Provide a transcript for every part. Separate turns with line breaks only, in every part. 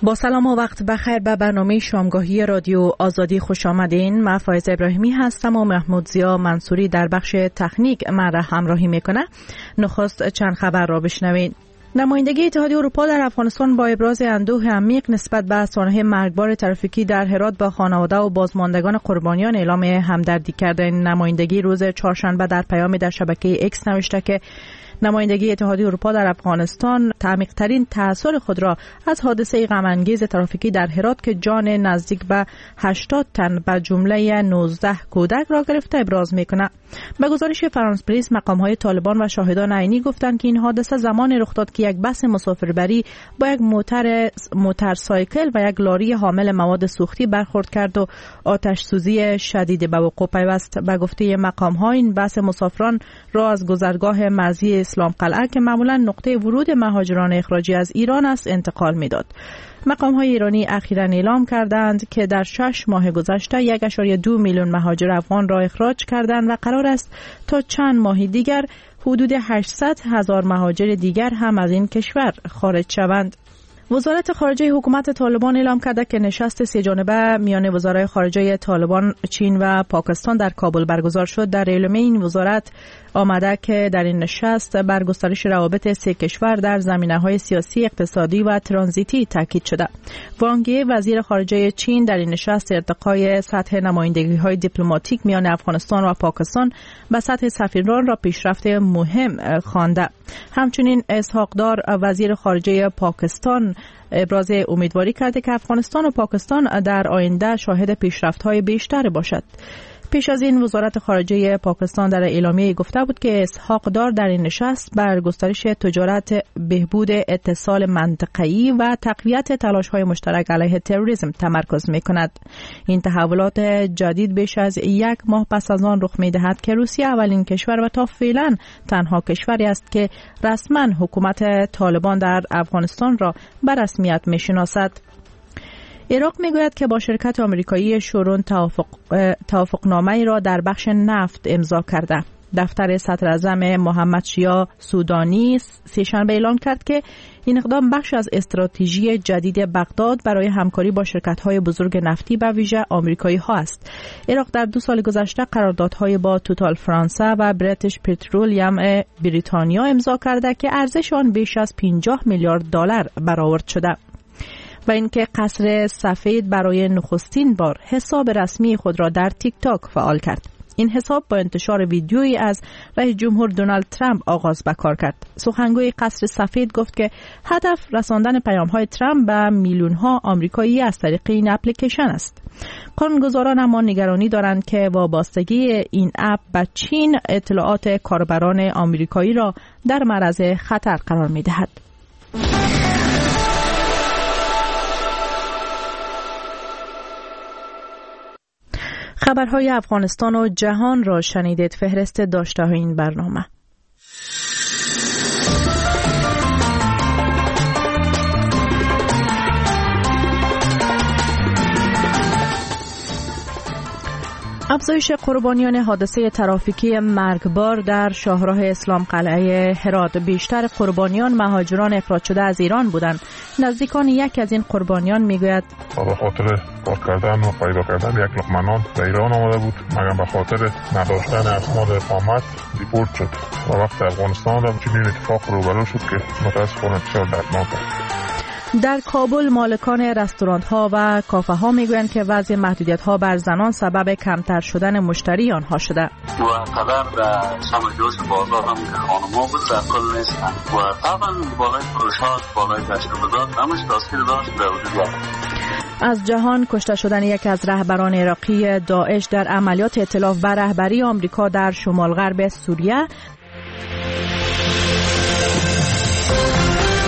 با سلام و وقت بخیر به برنامه شامگاهی رادیو آزادی خوش آمدین. من فایزه ابراهیمی هستم و محمود زیا منصوری در بخش تکنیک من را همراهی میکنه. نخست چند خبر را بشنوید. نمایندگی اتحادیه اروپا در افغانستان با ابراز اندوه عمیق نسبت به سانحه مرگبار ترافیکی در هرات با خانواده و بازماندگان قربانیان اعلام همدردی کرده. این نمایندگی روز چهارشنبه در پیامی در شبکه ایکس نوشته که نمایندگی اتحادیه اروپا در افغانستان تعمیق‌ترین تأثیر خود را از حادثه غم‌انگیز ترافیکی در هرات که جان نزدیک به 80 تن به جمله 19 کودک را گرفته ابراز می‌کند. به گزارش فرانس پریس مقام‌های طالبان و شاهدان عینی گفتند که این حادثه زمانی رخ داد که یک بس مسافربری با یک موتورسایکل و یک لاری حامل مواد سوختی برخورد کرد و آتش سوزی شدید به وقوع پیوست. به گفته مقام‌ها این بس مسافران را از گذرگاه مرزی اسلام قلعه که معمولا نقطه ورود مهاجران اخراجی از ایران است انتقال می‌داد. مقام‌های ایرانی اخیراً اعلام کردند که در 6 ماه گذشته 1.2 میلیون مهاجر افغان را اخراج کردند و قرار است تا چند ماه دیگر حدود 800,000 مهاجر دیگر هم از این کشور خارج شوند. وزارت خارجه حکومت طالبان اعلام کرده که نشست سه جانبه میان وزرای خارجه طالبان، چین و پاکستان در کابل برگزار شد. در اعلامیه این وزارت آمده که در این نشست بر گسترش روابط سه کشور در زمینه‌های سیاسی، اقتصادی و ترانزیتی تاکید شده. وانگ یی وزیر خارجه چین در این نشست ارتقای سطح نمایندگی‌های دیپلماتیک میان افغانستان و پاکستان به سطح سفیران را پیشرفت مهم خوانده. همچنین اسحاق دار وزیر خارجه پاکستان ابراز امیدواری کرده که افغانستان و پاکستان در آینده شاهد پیشرفت‌های بیشتر باشد. پیش از این وزارت خارجه پاکستان در اعلامیه گفته بود که اسحاق دار در این نشست بر گسترش تجارت، بهبود اتصال منطقه‌ای و تقویت تلاش‌های مشترک علیه تروریسم تمرکز می‌کند. این تحولات جدید بیش از یک ماه پس از آن رخ می‌دهد که روسیه اولین کشور و تا فعلا تنها کشوری است که رسما حکومت طالبان در افغانستان را به رسمیت می‌شناسد. عراق میگوید که با شرکت آمریکایی شورون توافقنامه‌ای را در بخش نفت امضا کرده. دفتر صدر اعظم محمد شیعه سودانی سه‌شنبه اعلام کرد که این اقدام بخش از استراتژی جدید بغداد برای همکاری با شرکت‌های بزرگ نفتی به ویژه آمریکایی‌ها است. عراق در 2 سال گذشته قراردادهای با توتال فرانسه و بریتیش پترولیم بریتانیا امضا کرده که ارزش آن بیش از 50 میلیارد دلار برآورد شده. و اینکه قصر سفید برای نخستین بار حساب رسمی خود را در تیک تاک فعال کرد. این حساب با انتشار ویدیویی از رئیس جمهور دونالد ترامپ آغاز به کار کرد. سخنگوی قصر سفید گفت که هدف رساندن پیام‌های ترامپ به میلیون‌ها آمریکایی از طریق این اپلیکیشن است. قانونگذاران اما نگرانی دارند که وابستگی این اپ به چین اطلاعات کاربران آمریکایی را در معرض خطر قرار می‌دهد. خبرهای افغانستان و جهان را شنیدید. فهرست داشته‌های این برنامه. افزایش قربانیان حادثه ترافیکی مرگبار در شاهراه اسلام قلعه هرات. بیشتر قربانیان مهاجران اخراج شده از ایران بودند. نزدیکان یک از این قربانیان میگوید
به خاطر کار کردن و پیدا کردن یک لقمه نان به ایران آمده بود، مگر به خاطر نداشتن اسناد اقامت دیپورت شد و وقت افغانستان را چنین اتفاق روبرو شد که متاسفانه بسیار دردناک است.
در کابل مالکان رستوران‌ها و کافه‌ها میگویند که وضع محدودیت‌ها بر زنان سبب کمتر شدن مشتری آنها شده.
و قدر در سمجوش بازار هم که خانم‌ها بود در کل نیستن و طبعا بالای فروشات، بالای تشکیلات همش تاثیر داشت در وجود.
از جهان کشته شدن یک از رهبران عراقی داعش در عملیات ائتلاف و رهبری آمریکا در شمال غرب سوریه.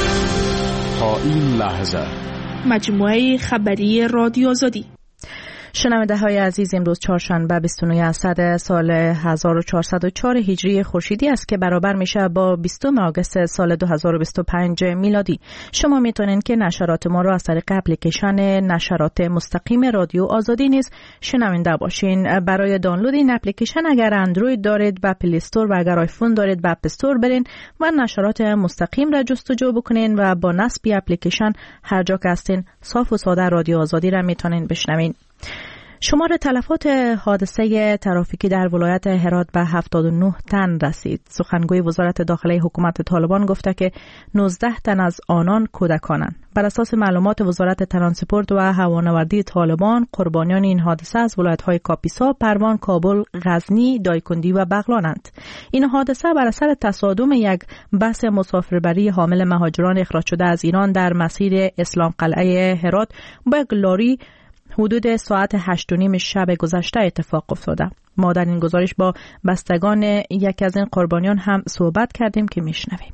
تا این لحظه
مجموعه خبری رادیو آزادی.
شنونده های عزیز، امروز چهارشنبه 29 اسد سال 1404 هجری خورشیدی است که برابر میشه با 20 آگوست سال 2025 میلادی. شما میتونین که نشرات ما رو از طریق اپلیکیشن نشرات مستقیم رادیو آزادی نیز شنونده باشین. برای دانلود این اپلیکیشن اگر اندروید دارید و پلی استور و اگر آیفون دارید به اپ استور برین و نشرات مستقیم را جستجو بکنین و با نصب اپلیکیشن هر جا که هستین صاف و ساده رادیو آزادی را میتونین بشنوین. شمار تلفات حادثه ترافیکی در ولایت هرات به 79 تن رسید. سخنگوی وزارت داخلی حکومت طالبان گفته که 19 تن از آنان کودکانند. بر اساس معلومات وزارت ترانسپورت و هوانوردی طالبان، قربانیان این حادثه از ولایت‌های کاپیسا، پروان، کابل، غزنی، دایکندی و بغلانند. این حادثه بر اثر تصادم یک بس مسافربری حامل مهاجران اخراج شده از ایران در مسیر اسلام قلعه هرات با یک لاری حدود ساعت 8:30 شب گذشته اتفاق افتاده. ما در این گزارش با بستگان یکی از این قربانیان هم صحبت کردیم که میشنویم.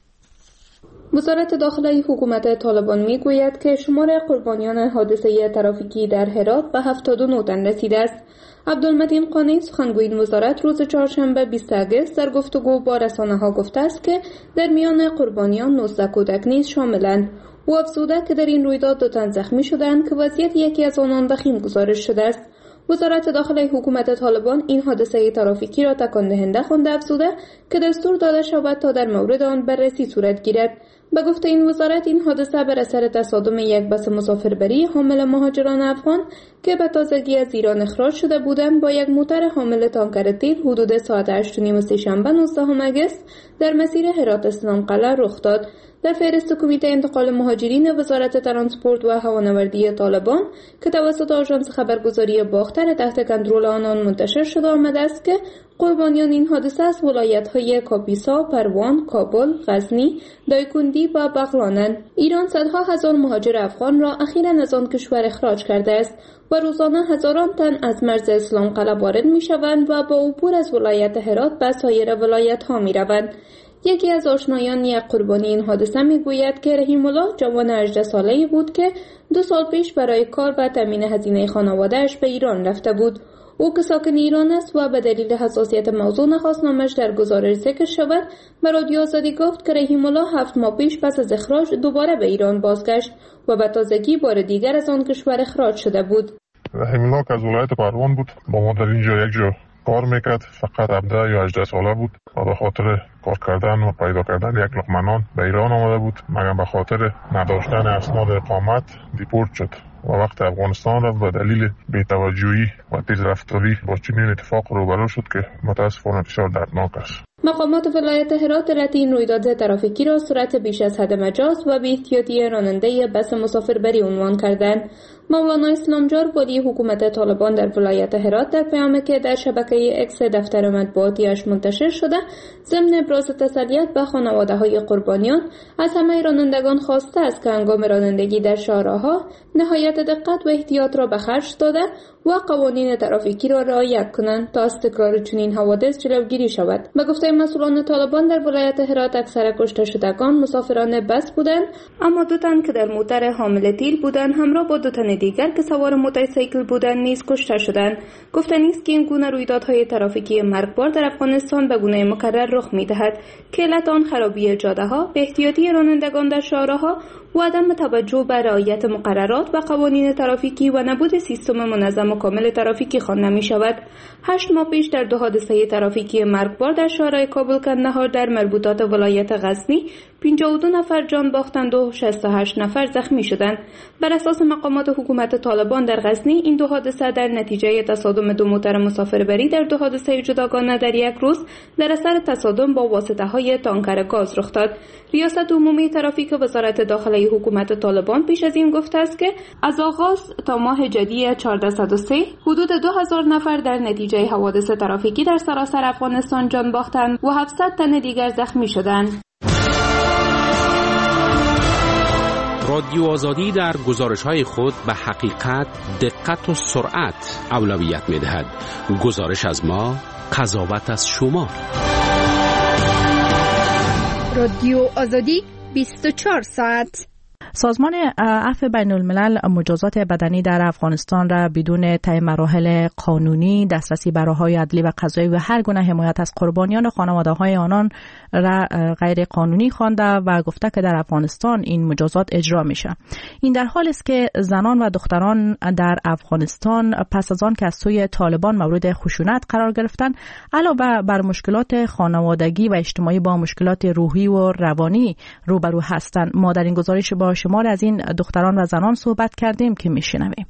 وزارت داخلی حکومت طالبان میگوید که شمار قربانیان حادثه ترافیکی در هرات به 79 تن رسیده است. عبدالمتین قانی سخنگوی این وزارت روز چهارشنبه 20 آگوست در گفتگو با رسانه‌ها گفته است که در میان قربانیان 19 کودک نیز شاملند. او افزوده که در این رویداد 2 تن زخمی شدند که وضعیت یکی از آنان وخیم گزارش شده است. وزارت داخلی حکومت طالبان این حادثه ترافیکی را تکان دهنده خوانده افزوده که دستور داده شود تا در مورد آن بررسی صورت گیرد. به گفته این وزارت این حادثه بر اثر تصادم یک بس مسافربری حامل مهاجران افغان که به تازگی از ایران اخراج شده بودند با یک موتر حامل تانکر تیل حدود ساعت 8:30 سه‌شنبه 19 آگوست در مسیر هرات اسلام قلعه رخ داد. در فهرست کمیته انتقال مهاجرین وزارت ترانسپورت و هوانوردی طالبان که توسط آژانس خبرگزاری باختر تحت کنترل آنان منتشر شده آمده است که قربانیان این حادثه از ولایت‌های کاپیسا، پروان، کابل، غزنی، دایکندی و بغلانند. ایران صدها هزار مهاجر افغان را اخیراً از آن کشور اخراج کرده است و روزانه هزاران تن از مرز اسلام قلعه وارد می‌شوند و با عبور از ولایت هرات به سایر ولایت‌ها می‌روند. یکی از آشنایان یک قربانی این حادثه میگوید که رحیم الله جوان 18 ساله‌ای بود که 2 سال پیش برای کار و تامین هزینه خانواده‌اش به ایران رفته بود. او که ساکن ایران است و به دلیل حساسیت موضوع نخواست نامش در گزارش ذکر شود، به رادیو آزادی گفت که رحیم الله 7 ماه پیش پس از اخراج دوباره به ایران بازگشت و به تازگی بار دیگر از آن کشور اخراج شده بود.
رحیم الله که از ولایت پروان بود، با ما در اینجا یک جا کار میکرد. فقط 17 یا 18 ساله بود و به خاطر کار کردن و پیدا کردن یک لقمه نان به ایران آمده بود، مگر به خاطر نداشتن اسناد اقامت دیپورت شد و وقت افغانستان رفت. به دلیل بی‌توجهی و تیزرفتاری با چنین اتفاق روبرو شد که متاسفانه بسیار دردناک است.
مقامات ولایت هرات علت این رویداد ترافیکی را سرعت بیش از حد مجاز و بی‌احتیاطی راننده بس مسافربری عنوان کردند. مولانا اسلامجار والی حکومت طالبان در ولایت هرات در پیامی که در شبکه اکس دفتر مطبوعاتی‌اش منتشر شده ضمن ابراز تسلیت به خانواده‌های قربانیان از همه رانندگان خواسته است که هنگام رانندگی در شاهراه‌ها نهایت دقت و احتیاط را به خرج داده و قوانین ترافیکی را رعایت کنند تا از تکرار چنین حوادث جلوگیری شود. به گفته مسئولان طالبان در ولایت هرات اکثر کشته شدگان مسافران بس بودند، اما 2 تن که در موتر حامل تیل بودند همراه با 2 تن دیگر که سوار موتورسیکل بودند نیز کشته شدند. گفتنی است که این گونه رویدادهای ترافیکی مرگبار در افغانستان به گونه مکرر رخ می‌دهد که علت آن خرابی جاده‌ها، بی‌احتیاطی رانندگان در شاهراه‌ها و عدم توجه به رعایت مقررات و قوانین ترافیکی و نبود سیستم منظم و کامل ترافیکی خوانده می‌شود. 8 ماه پیش در 2 حادثه ترافیکی مرگبار در شهرهای کابل کندهار در مربوطات ولایت غزنی 52 نفر جان باختند و 68 نفر زخمی شدند. بر اساس مقامات حکومت طالبان در غزنی این 2 حادثه در نتیجه تصادم 2 موتر مسافربری در 2 حادثه جداگانه در یک روز در اثر تصادم با واسطه‌های تانکر گاز رخ داد. ریاست عمومی ترافیک وزارت داخلی حکومت طالبان پیش از این گفته است که از آغاز تا ماه جدی 1403 حدود 2000 نفر در نتیجه حوادث ترافیکی در سراسر افغانستان جان باختند و 700 تن دیگر زخمی شدند.
رادیو آزادی در گزارش‌های خود به حقیقت، دقت و سرعت اولویت می‌دهد. گزارش از ما، قضاوت از شما.
رادیو آزادی 24 ساعت.
سازمان عفو بین الملل مجازات بدنی در افغانستان را بدون طی مراحل قانونی، دسترسی به راه‌های عدلی و قضایی و هر گونه حمایت از قربانیان و خانواده‌های آنان را غیر قانونی خوانده و گفته که در افغانستان این مجازات اجرا میشه. این در حالی است که زنان و دختران در افغانستان پس از آن که از سوی طالبان مورد خشونت قرار گرفتند، علاوه بر مشکلات خانوادگی و اجتماعی با مشکلات روحی و روانی روبرو هستند. ما در این گزارش با شمار از این دختران و زنان صحبت کردیم که میشنویم.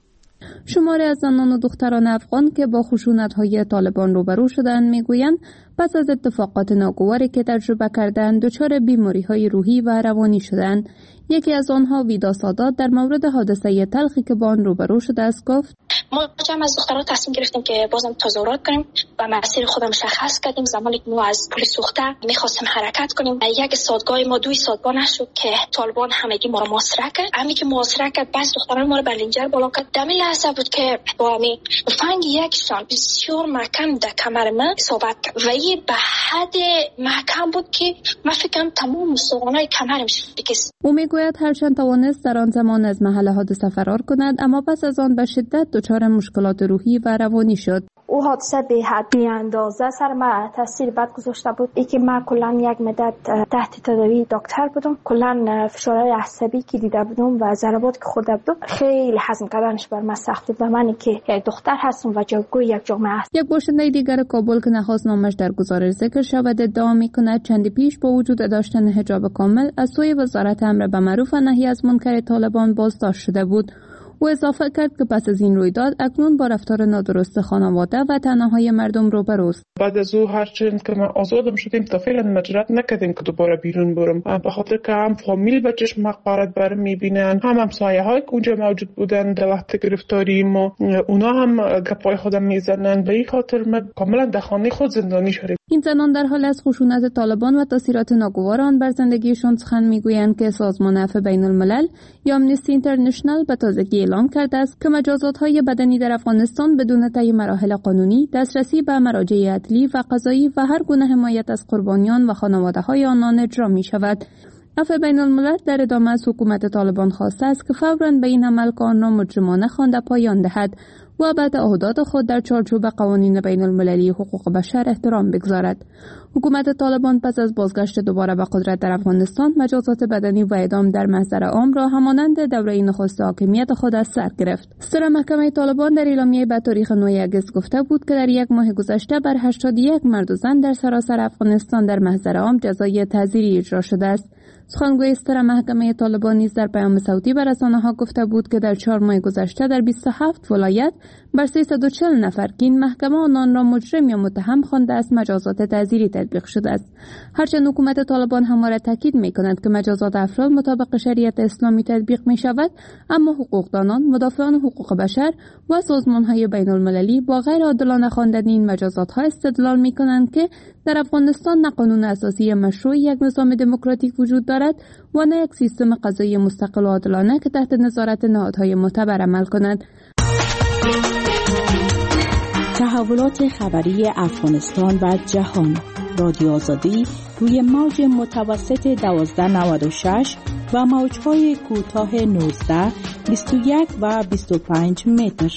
شماری از زنان و دختران افغان که با خشونت‌های طالبان روبرو شدند میگویند پس از اتفاقات ناگواری که تجربه کردند دچار بیماری‌های روحی و روانی شدند. یکی از آنها ویدا سادات در مورد حادثه تلخی که با آن روبرو شده است گفت:
ما جمع از دخترها تصمیم گرفتیم که بازم تظاهرات کنیم و مسیر خودم مشخص کردیم. زمانی که ما از پل سوخته می‌خواستیم حرکت کنیم، یک سادگاه ما 2 سادگاه نشد که طالبان همگی ما را محاصره کرد. همین که محاصره کرد بس دختران ما را بر لنجر بالا کرد. دمی لحظه بود که با همین فنگ یکشان بسیار محکم در کمر من اصابت کرد و این به حد محکم بود که من فکرم تمام استخوان‌های کمرم شکست.
او میگوید هرچند توانست در آن زمان از محل حادثه فرار کند، اما پس از آن به شدت دچار مشکلات روحی و روانی شد.
او حادثه به حد بی اندازه سر من تاثیر بد گذاشته بود. ای که من کلا یک مدت تحت تداوی دکتر بودم، کلا فشارهای عصبی که دیده بودم و ضربات که خورده بودم خیلی هضم کردنش بر من سخت بود و من که یک دختر هستم و جوگوی یک جامعه است.
یک باشنده دیگر کابل که نخواست نامش در گزارش ذکر شود ادعا می‌کند چندی پیش با وجود داشتن حجاب کامل از سوی وزارت امر به معروف و نهی از منکر طالبان بازداشت شده بود. او اضافه کرد که پس از این رویداد اکنون با رفتار نادرست خانواده و تنهایی مردم روبروست.
بعد از او هرچند که ما آزادم شدیم تا فعلا مجرد نکردیم که دوباره بیرون برم، به خاطر که هم فامیل به چشم حقارت برم میبینن، هم همسایه های که اونجا موجود بودن در وقت گرفتاری ما، اونا هم گپای خودم میزنن. به این خاطر ما کاملا در خانه خود زندانی شدیم.
این زنان در حال از خشونت طالبان و تاثیرات ناگوار آن بر زندگیشان سخن میگویند که سازمان عفو بین الملل یا آمنستی اینترنشنال به تازگی اعلام کرده است که مجازات‌های بدنی در افغانستان بدون طی مراحل قانونی، دسترسی به مراجع عدلی و قضایی و هر گونه حمایت از قربانیان و خانواده‌های آنان اجرا می‌شود. عفو بین الملل در ادامه از حکومت طالبان خواسته است که فوراً به این عمل که آن را مجرمانه خوانده پایان دهد و به تعهدات خود در چارچوب قوانین بین المللی حقوق بشر احترام بگذارد. حکومت طالبان پس از بازگشت دوباره به قدرت در افغانستان مجازات بدنی و اعدام در محضر عام را همانند دوره نخست حاکمیت خود از سر گرفت. ستره محکمه طالبان در اعلامیه به تاریخ 9 آگوست گفته بود که در یک ماه گذشته بر 81 مرد و زن در سراسر افغانستان در محضر عام جزای تعزیری اجرا شده است. سخنگوی ستره محکمه طالبان نیز در پیام صوتی به رسانه‌ها گفته بود که در 4 ماه گذشته در 27 ولایت بر 340 نفر که این محکمه آنان را مجرم یا متهم خوانده است مجازات تعزیری تطبیق شده است. هرچند حکومت طالبان همواره تاکید می‌کند که مجازات افراد مطابق شریعت اسلامی تطبیق می‌شود، اما حقوقدانان، مدافعان حقوق بشر و سازمان‌های بین‌المللی با غیر عادلانه خواندن این مجازات‌ها استدلال می‌کنند که در افغانستان نه قانون اساسی مشروع یک نظام دموکراتیک وجود دارد و نه یک سیستم قضایی مستقل و عادلانه که تحت نظارت نهادهای معتبر عمل کند.
تحولات خبری افغانستان و جهان. رادیو آزادی روی موج متوسط 1296 و موج‌های کوتاه 19، 21 و 25 متر.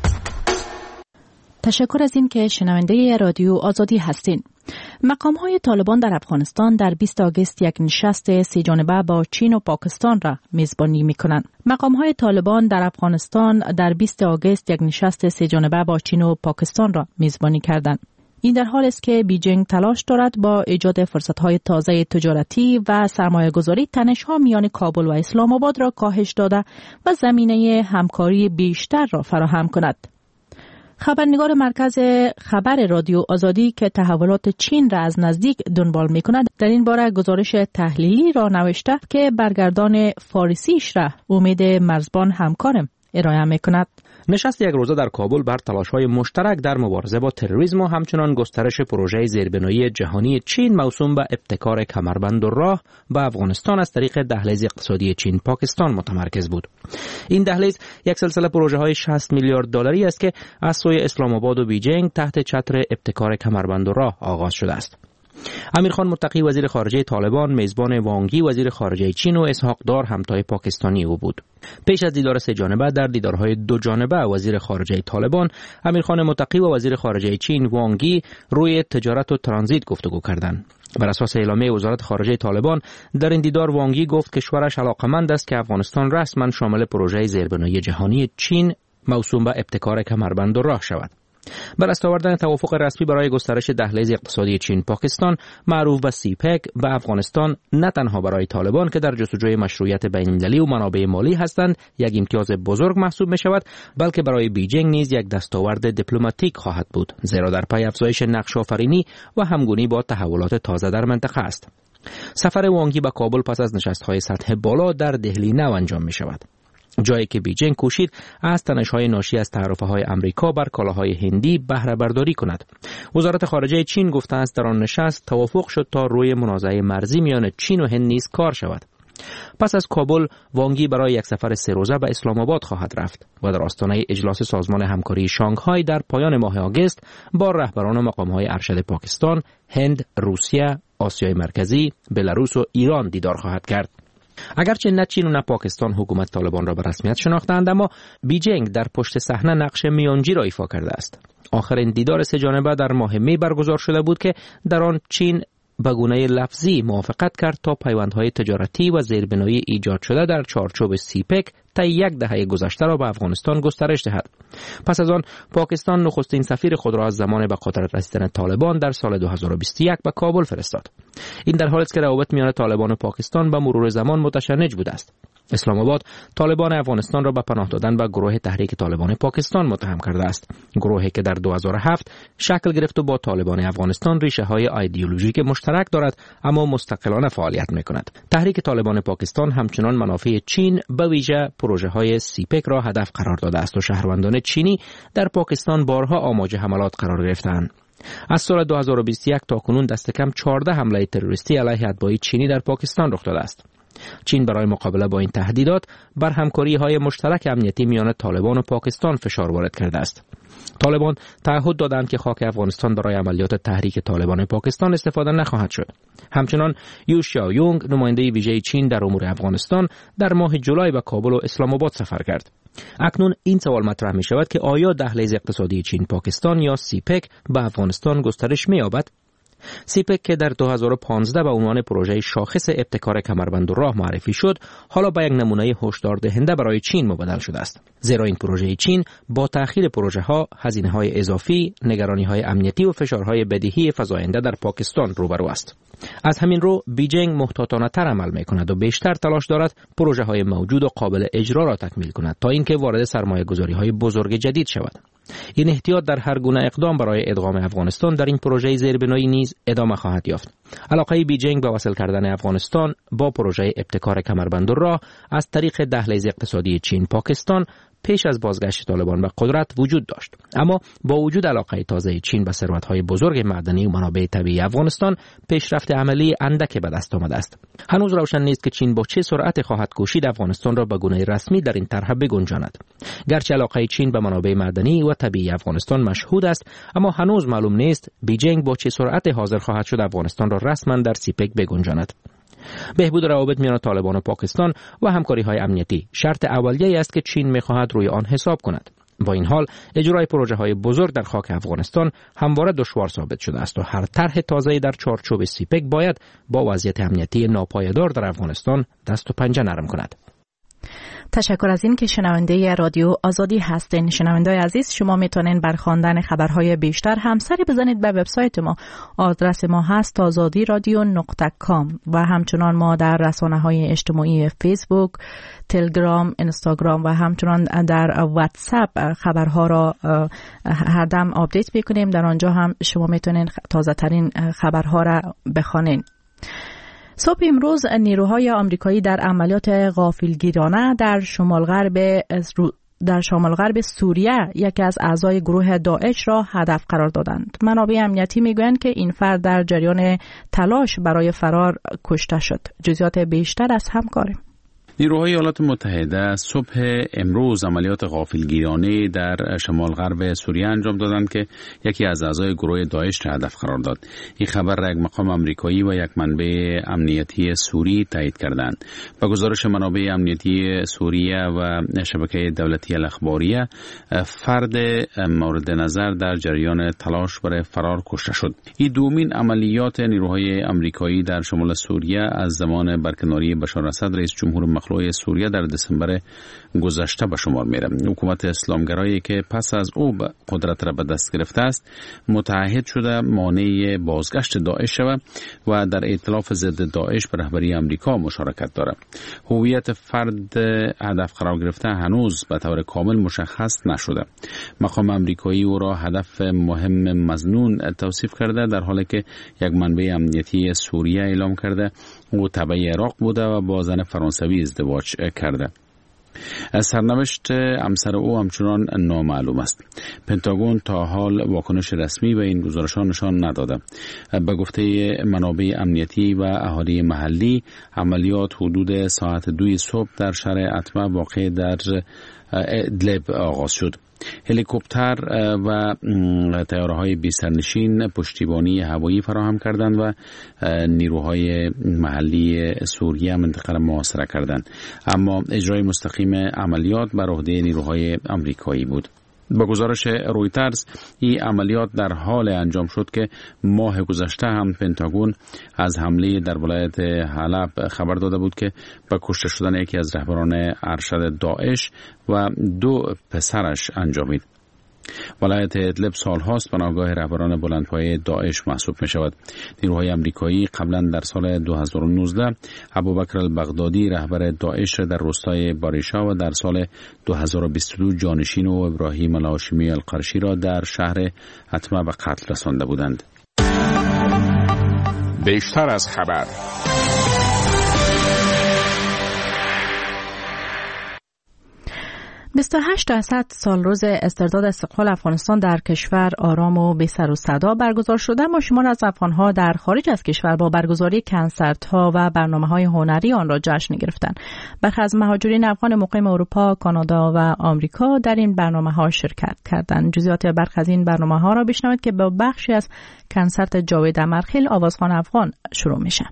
تشکر از این که شنونده رادیو آزادی هستین. مقام‌های طالبان در افغانستان در 20 آگوست یک نشست 3 جانبه با چین و پاکستان را میزبانی می‌کنند. مقام‌های طالبان در افغانستان در 20 آگوست یک نشست 3 جانبه با چین و پاکستان را میزبانی کردند. این در حالی است که بیجینگ تلاش دارد با ایجاد فرصت‌های تازه تجارتی و سرمایه‌گذاری تنش‌ها میان کابل و اسلام آباد را کاهش داده و زمینه همکاری بیشتر را فراهم کند. خبرنگار مرکز خبر رادیو آزادی که تحولات چین را از نزدیک دنبال می‌کند در این باره گزارش تحلیلی را نوشته که برگردان فارسیش را امید مرزبان همکارم ارائه می‌کند.
نشست یک روزه در کابل بر تلاش‌های مشترک در مبارزه با تروریسم و همچنان گسترش پروژه زیربنایی جهانی چین موسوم به ابتکار کمربند راه به افغانستان از طریق دهلیز اقتصادی چین پاکستان متمرکز بود. این دهلیز یک سلسله پروژه‌های 60 میلیارد دلاری است که از سوی اسلام آباد و بیجینگ تحت چتر ابتکار کمربند راه آغاز شده است. امیرخان متقی وزیر خارجه طالبان میزبان وانگی وزیر خارجه چین و اسحاق دار همتای پاکستانی او بود. پیش از دیدار سه جانبه در دیدارهای دو جانبه وزیر خارجه طالبان، امیرخان متقی و وزیر خارجه چین وانگی روی تجارت و ترانزیت گفتگو کردند. بر اساس اعلامیه وزارت خارجه طالبان، در این دیدار وانگی گفت کشورش علاقمند است که افغانستان رسما شامل پروژه زیربنایی جهانی چین موسوم به ابتکار کمربند راه شود. بر دست آوردن توافق رسمی برای گسترش دهلیز اقتصادی چین پاکستان معروف به سیپک به افغانستان نه تنها برای طالبان که در جستجوی مشروعیت بین‌المللی و منابع مالی هستند یک امتیاز بزرگ محسوب می شود، بلکه برای بیجینگ نیز یک دستاورد دیپلماتیک خواهد بود، زیرا در پی افزایش نقش آفرینی و همگونی با تحولات تازه در منطقه است. سفر وانگی به کابل پس از نشست‌های سطح بالا در دهلی نو انجام می شود، جایی که بیجینگ کوشید از تنش‌های ناشی از تعرفه‌های آمریکا بر کالاهای هندی بهره برداری کند. وزارت خارجه چین گفته است در آن نشست توافق شد تا روی منازعه مرزی میان چین و هند نیز کار شود. پس از کابل، وانگی برای یک سفر 3 روزه به اسلام آباد خواهد رفت و در آستانه اجلاس سازمان همکاری شانگهای در پایان ماه آگوست با رهبران مقام‌های ارشد پاکستان، هند، روسیه، آسیای مرکزی، بلاروس و ایران دیدار خواهد کرد. اگرچه نه چین و نه پاکستان حکومت طالبان را به رسمیت شناختند، اما بیجینگ در پشت صحنه نقش میانجی را ایفا کرده است. آخرین دیدار سه جانبه در ماه می برگزار شده بود که در آن چین به گونه لفظی موافقت کرد تا پیوندهای تجارتی و زیربنایی ایجاد شده در چارچوب سیپک تا 1 دهه گذشته را به افغانستان گسترش دهد. پس از آن پاکستان نخستین سفیر خود را از زمان به قدرت رسیدن طالبان در سال 2021 به کابل فرستاد. این در حالی است که روابط میان طالبان و پاکستان به مرور زمان متشنج بوده است. اسلام آباد طالبان افغانستان را به پناه دادن به گروه تحریک طالبان پاکستان متهم کرده است. گروهی که در 2007 شکل گرفت و با طالبان افغانستان ریشه های ایدئولوژیک مشترک دارد اما مستقلانه فعالیت می‌کند. تحریک طالبان پاکستان همچنان منافع چین به ویژه پروژه های سیپک را هدف قرار داده است و شهروندان چینی در پاکستان بارها آماج حملات قرار گرفتند. از سال 2021 تا کنون دست کم 14 حمله تروریستی علیه اتباع چینی در پاکستان رخ داده است. چین برای مقابله با این تهدیدات بر همکاری‌های مشترک امنیتی میان طالبان و پاکستان فشار وارد کرده است. طالبان تعهد دادند که خاک افغانستان برای عملیات تحریک طالبان پاکستان استفاده نخواهد شد. همچنان یو شیاویونگ نماینده ویژه چین در امور افغانستان در ماه جولای به کابل و اسلام آباد سفر کرد. اکنون این سوال مطرح می شود که آیا دهلیز اقتصادی چین پاکستان یا سیپک به افغانستان گسترش می یابد؟ سیپک که در 2015 به عنوان پروژه شاخص ابتکار کمربند راه معرفی شد، حالا به یک نمونه هشدار دهنده برای چین مبدل شده است. زیرا این پروژه چین با تأخیر پروژه ها، هزینه های اضافی، نگرانی های امنیتی و فشارهای بدیهی فزاینده در پاکستان روبرو است. از همین رو بیجینگ محتاطانه تر عمل می کند و بیشتر تلاش دارد پروژه های موجود و قابل اجرا را تکمیل کند تا اینکه وارد سرمایه گذاری های بزرگ جدید شود. این احتیاط در هر گونه اقدام برای ادغام افغانستان در این پروژه زیربنایی نیز ادامه خواهد یافت. علاقه بیجینگ به وصل کردن افغانستان با پروژه ابتکار کمربند راه از طریق دهلیز اقتصادی چین پاکستان پیش از بازگشت طالبان به قدرت وجود داشت، اما با وجود علاقه تازه چین به ثروت‌های بزرگ معدنی و منابع طبیعی افغانستان، پیشرفت عملی اندک به دست آمده است. هنوز روشن نیست که چین با چه سرعت خواهد کوشید افغانستان را به گونه رسمی در این طرح بگنجاند. گرچه علاقه چین به منابع معدنی و طبیعی افغانستان مشهود است، اما هنوز معلوم نیست بیجینگ با چه سرعت حاضر خواهد شد افغانستان را رسما در سیپک بگنجاند. بهبود روابط میان طالبان و پاکستان و همکاری‌های امنیتی شرط اولیه‌ای است که چین می‌خواهد روی آن حساب کند. با این حال اجرای پروژه‌های بزرگ در خاک افغانستان همواره دشوار ثابت شده است و هر طرح تازه‌ای در چارچوب سیپک باید با وضعیت امنیتی ناپایدار در افغانستان دست و پنجه نرم کند.
تشکر از این که شنونده رادیو آزادی هستین. شنونده‌های عزیز، شما میتونین بر خواندن خبرهای بیشتر هم سری بزنید به وبسایت ما. آدرس ما هست azadiradio.com و همچنان ما در رسانه‌های اجتماعی فیسبوک، تلگرام، اینستاگرام و همچنان در واتساپ خبرها را هر دم آپدیت میکنیم. در آنجا هم شما میتونین تازه ترین خبرها را بخوانین. صبح امروز نیروهای آمریکایی در عملیات غافلگیرانه در شمال غرب سوریه یکی از اعضای گروه داعش را هدف قرار دادند. منابع امنیتی میگویند که این فرد در جریان تلاش برای فرار کشته شد. جزئیات بیشتر از همکاریم.
نیروهای ایالات متحده صبح امروز عملیات غافلگیرانه در شمال غرب سوریه انجام دادند که یکی از اعضای گروه داعش را هدف قرار داد. این خبر را یک مقام آمریکایی و یک منبع امنیتی سوری تایید کردند. با گزارش منابع امنیتی سوریه و شبکه دولتی الاخباریه، فرد مورد نظر در جریان تلاش برای فرار کشته شد. این دومین عملیات نیروهای آمریکایی در شمال سوریه از زمان برکناری بشار اسد رئیس جمهور مخلوع سوریه در دسامبر گذشته به شمار میره. حکومت اسلامگرایی که پس از او قدرت را به دست گرفته است متعهد شده مانع بازگشت داعش شود و در ائتلاف ضد داعش به رهبری آمریکا مشارکت دارد. هویت فرد هدف قرار گرفته هنوز به طور کامل مشخص نشده. مقام آمریکایی او را هدف مهم مظنون توصیف کرده، در حالی که یک منبع امنیتی سوریه اعلام کرده او تبع عراق بوده و با زن فرانسوی ازدواج کرده. سرنوشت همسر او همچنان نامعلوم است. پنتاگون تا حال واکنش رسمی به این گزارش‌ها نشان نداده. به گفته منابع امنیتی و اهالی محلی، عملیات حدود ساعت 2 صبح در شهر عتبه واقع در ادلب آغاز شد. هلیکوپتر و طیاره‌های بی سرنشین پشتیبانی هوایی فراهم کردند و نیروهای محلی سوریه منطقه را محاصره کردند، اما اجرای مستقیم عملیات بر عهده نیروهای آمریکایی بود. با گزارش رویترز، این عملیات در حال انجام شد که ماه گذشته هم پنتاگون از حمله در ولایت حلب خبر داده بود که با کشته شدن یکی از رهبران ارشد داعش و 2 پسرش انجامید. ولایت ادلب سالهاست پناهگاه رهبران بلندپایه داعش محسوب می شود. نیروهای آمریکایی قبلا در سال 2019 ابوبکر البغدادی رهبر داعش در روستای باریشا و در سال 2022 جانشین و ابراهیم الهاشمی القرشی را در شهر عتبه به قتل رسانده بودند.
بیشتر از خبر.
28% سالروز استرداد استقلال افغانستان در کشور آرام و بی سر و صدا برگزار شده، اما شمار از افغان‌ها در خارج از کشور با برگزاری کنسرت‌ها و برنامه‌های هنری آن را جشن گرفتند. برخی از مهاجرین افغان مقیم اروپا، کانادا و آمریکا در این برنامه‌ها شرکت کردند. جزئیات برخی از این برنامه‌ها را بشنوید که با بخشی از کنسرت جاوید امرخیل آوازخوان افغان شروع میشه.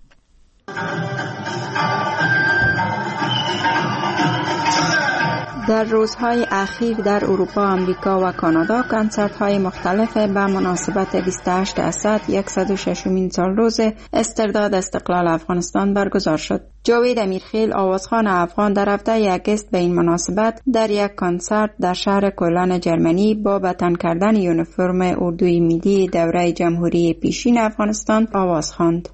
در روزهای اخیر در اروپا، آمریکا و کانادا کنسرت‌های مختلف به مناسبت 28 اسد 106مین سالروز استرداد استقلال افغانستان برگزار شد. جاوید امیرخیل آوازخوان افغان در هفته اگست به این مناسبت در یک کنسرت در شهر کلن جرمنی با به تن کردن یونیفرم اردوی ملی دوره جمهوری پیشین افغانستان آواز خواند.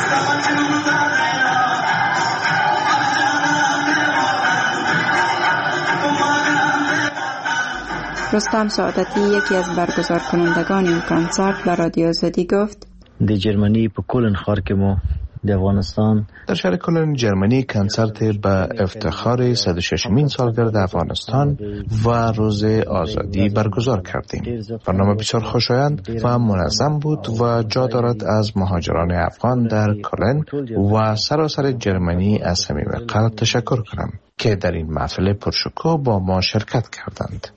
رستم سعادتی یکی از برگزار کنندگان این کنسرت به رادیو آزادی گفت:
در جرمنی په کلن ښار کې مو د افغانستان
در شهر کلن جرمنی کنسرت به افتخار 106مین سالگرد افغانستان و روز آزادی برگزار کردیم. برنامه بسیار خوشایند و منظم بود و جا دارد از مهاجران افغان در کلن و سراسر جرمنی از صمیم قلب تشکر کنم که در این محفل پرشکوه با ما شرکت کردند.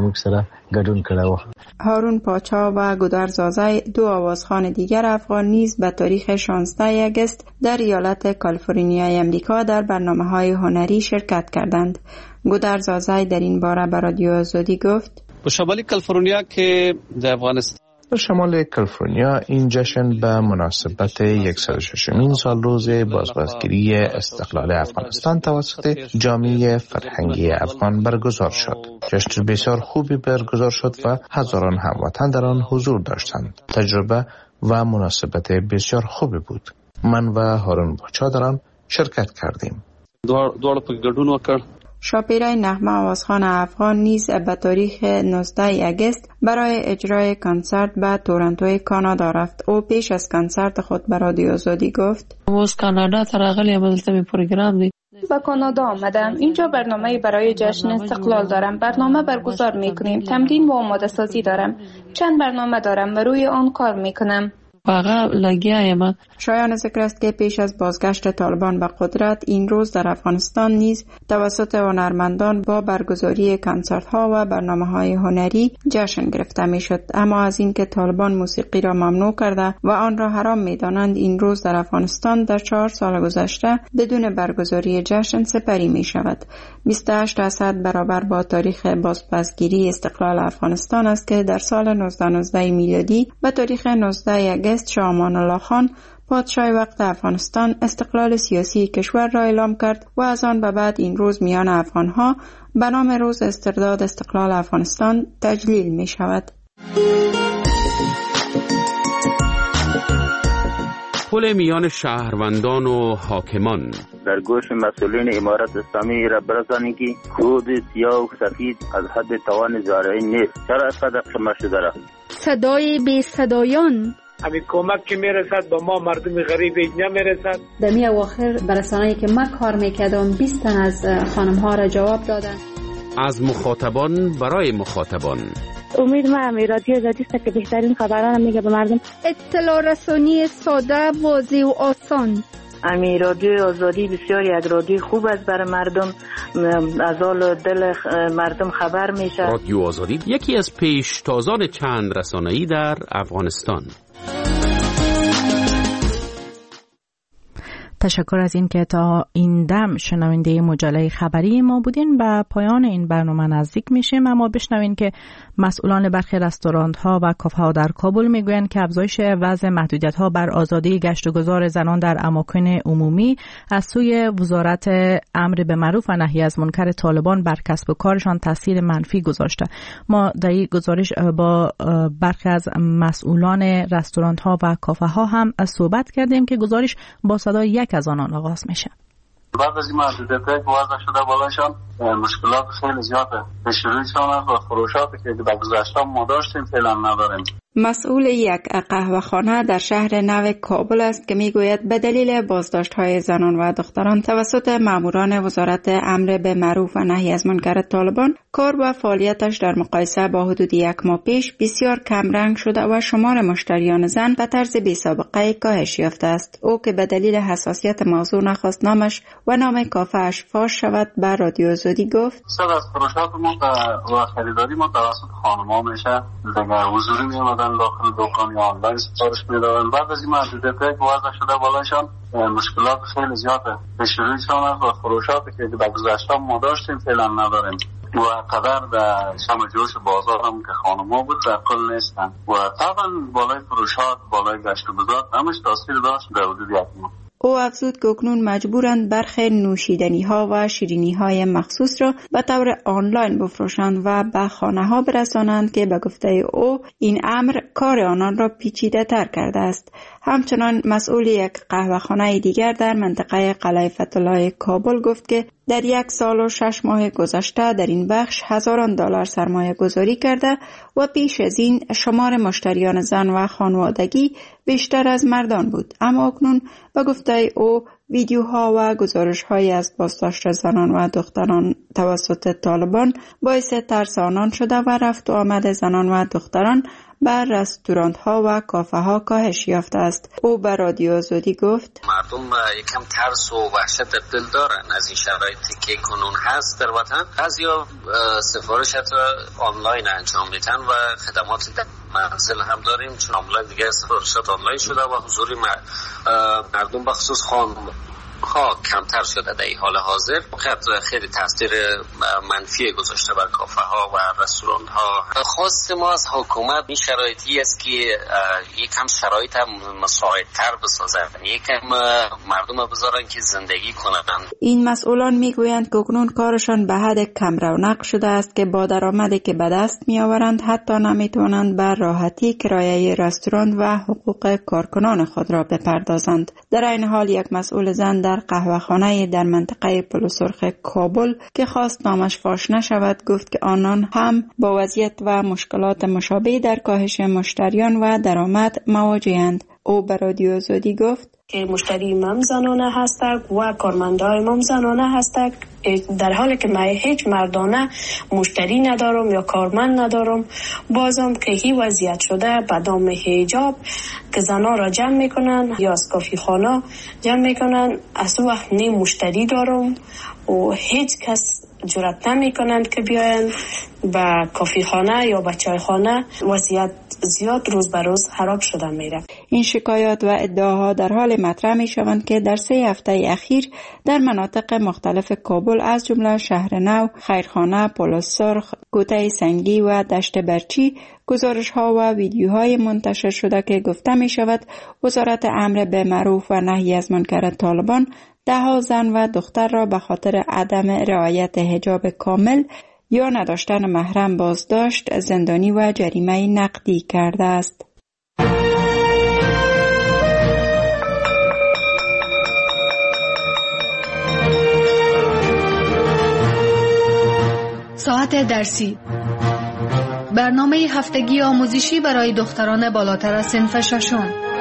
هارون پاچا و گودرز آزای، دو آوازخوان دیگر افغان نیز به تاریخ 16 اگست در ایالت کالیفرنیای امریکا در برنامه‌های هنری شرکت کردند. گودرز آزای در این باره به رادیو آزادی گفت:
به شمال کالیفرنیا که در افغانستان،
در شمال کالیفرنیا این جشن به مناسبت 106مین سالروز بازگیری استقلال افغانستان توسط جامعه فرهنگی افغان برگزار شد. جشن بسیار خوبی برگزار شد و هزاران هموطن در آن حضور داشتند. تجربه و مناسبت بسیار خوبی بود. من و هارون پاچا در آن شرکت کردیم.
دوار په ګډون وکړ.
شاپیرای نغمه آوازخوان افغان نیز به تاریخ 19 اگست برای اجرای کنسرت به تورنتو کانادا رفت. او پیش از کنسرت خود به رادیو آزادی گفت:
اوس کانادا ته راغلی ملتمی پروگرام دی.
به کانادا آمدم. اینجا برنامه برای جشن استقلال دارم. برنامه برگزار میکنیم. تمرین و آماده سازی دارم. چند برنامه دارم و روی آن کار میکنم.
واقعا لگیه ما.
شایان ذکر است که پیش از بازگشت طالبان به قدرت این روز در افغانستان نیز توسط هنرمندان با برگزاری کنسرت‌ها و برنامه‌های هنری جشن گرفته می‌شد. اما از اینکه طالبان موسیقی را ممنوع کرده و آن را حرام می‌دانند، این روز در افغانستان در 4 سال گذشته بدون برگزاری جشن سپری می‌شود. 28 اسد برابر با تاریخ بازپسگیری استقلال افغانستان است که در سال 1919 میلادی به تاریخ 19 اگست شاه امان الله خان پادشاه وقت افغانستان استقلال سیاسی کشور را اعلام کرد و از آن به بعد این روز میان افغانها به نام روز استرداد استقلال افغانستان تجلیل می شود.
پل میان شهروندان و حاکمان
در گوش مسئولین امارت اسلامی را برسانید که کود سیاه و سفید از حد توان زارعین نیست. چرا اینقدر شما شده را؟
صدای بی صدایان
همین کمک که میرسد به ما مردم غریب نمیرسد.
در می اواخر برسانه‌ای که من کار میکردم 20 تن از خانم ها را جواب دادن.
از مخاطبان برای مخاطبان.
امید ما رادیو آزادی است که بهترین خبران میگه به مردم.
اطلاع رسانی ساده، واضح و آسان.
رادیو آزادی بسیار یک رادیو خوب است برای مردم، از حال دل مردم خبر میشه.
رادیو آزادی یکی از پیشتازان چند رسانه‌ای در افغانستان.
تشکر از این که تا این دم شنونده مجله خبری ما بودین. به پایان این برنامه نزدیک میشیم، اما بشنوین که مسئولان برخی رستوران ها و کافه ها در کابل میگویند که افزایش وضع محدودیت ها بر آزادی گشت و گذار زنان در اماکن عمومی از سوی وزارت امر به معروف و نهی از منکر طالبان بر کسب و کارشان تاثیر منفی گذاشته. ما در این گزارش با برخی از مسئولان رستوران ها و کافه ها هم صحبت کردیم که گزارش با صدای یک از آنان آغاز میشه.
بعد از این محدودیت‌ها که وضع شده بالاشان مشکلات خیلی زیاده. به شروعشان و فروشاتی که در گذشته ما داشتیم فعلا نداریم.
مسئول یک قهوه‌خانه در شهر نو کابل است که میگوید به دلیل بازداشت‌های زنان و دختران توسط ماموران وزارت امر به معروف و نهی از منکر طالبان کار و فعالیتش در مقایسه با حدود 1 ماه پیش بسیار کمرنگ شده و شمار مشتریان زن به طرز بی‌سابقه کاهش یافته است. او که به دلیل حساسیت موضوع نخواست نامش و نام کافه‌اش فاش شود به رادیو آزادی گفت:
صد از فروشات ما و خریداری ما توسط خانم‌ها میشه، دیگه حضوری میومدن داخل دکان یا آنلاین سفارش میدادن. بعد از این محدودیت‌ها که وضع شده بالاشان مشکلات خیلی زیاده. به شروعشان و فروشاتی که در گذشته ما داشتیم فعلا نداریم و قدر در شم جوش بازار هم که خانم‌ها بود در کل نیستن و طبعا بالای فروشات، بالای گشت و گذار همش تاثیر داشت در حدود 1 ماه.
او افزود که اکنون مجبورند برخی نوشیدنی ها و شیرینی های مخصوص را به طور آنلاین بفروشند و به خانه ها برسانند که به گفته او این امر کار آنان را پیچیده تر کرده است. همچنان مسئول یک قهوه‌خانه دیگر در منطقه قلعه فتح‌الله کابل گفت که در 1 سال و 6 ماه گذشته در این بخش هزاران دلار سرمایه گذاری کرده و پیش از این شمار مشتریان زن و خانوادگی بیشتر از مردان بود. اما اکنون به گفته او ویدیوها و گزارش‌هایی از بازداشت زنان و دختران توسط طالبان باعث ترس آنان شده و رفت و آمد زنان و دختران بر رستوران‌ها و کافه‌ها کاهش یافته است. او به رادیو آزادی گفت:
مردم یکم ترس و وحشت در دل دارن از این شرایطی که کنون هست در وطن. بعضیا سفارش حتی آنلاین انجام میدن و خدمات در منزل هم داریم، چون آنلاین دیگه سفارشات آنلاین شده و حضور مردم بخصوص کمتر شده در این حال حاضر. خیلی تاثیر منفی گذاشته بر کافه ها و رستوران ها. خواست ما از حکومت این شرایطی است که یکم شرایط مساعدتر بسازن، یکم مردم بذارن که زندگی کنن.
این مسئولان میگویند که اکنون کارشان به حد کم رونق شده است که با درآمدی که به دست میآورند حتی نمیتوانند بر راحتی کرایه رستوران و حقوق کارکنان خود را بپردازند. در این حال یک مسئول زن در قهوه‌خانه در منطقه پل سرخ کابل که خواست نامش فاش نشود گفت که آنان هم با وضعیت و مشکلات مشابه در کاهش مشتریان و درآمد مواجه‌اند. او به رادیو آزادی گفت
که مشتری من زنانه هستند و کارمندای من زنانه هستند، در حالی که من هیچ مردانه مشتری ندارم یا کارمند ندارم. بازم که هی وضعیت شده به دام حجاب که زنها را جمع میکنن یا از کافی خانه جمع میکنن، از وقت نیم مشتری دارم و هیچ کس جرأت نمیکنند که بیاین به کافی خانه یا به چای خانه. وضعیت زیاد روز به روز خراب شده میره.
این شکایات و ادعاها در حال مطرح می شوند که در 3 هفته اخیر در مناطق مختلف کابل از جمله شهر نو، خیرخانه، پل سرخ، کوته سنگی و دشت برچی گزارش ها و ویدیوهای منتشر شده که گفته می شود وزارت امر به معروف و نهی از منکر طالبان 10 زن و دختر را به خاطر عدم رعایت حجاب کامل یا نداشتن محرم بازداشت، زندانی و جریمه نقدی کرده است.
ساعت درسی، برنامه هفتگی آموزشی برای دختران بالاتر از صنف 6.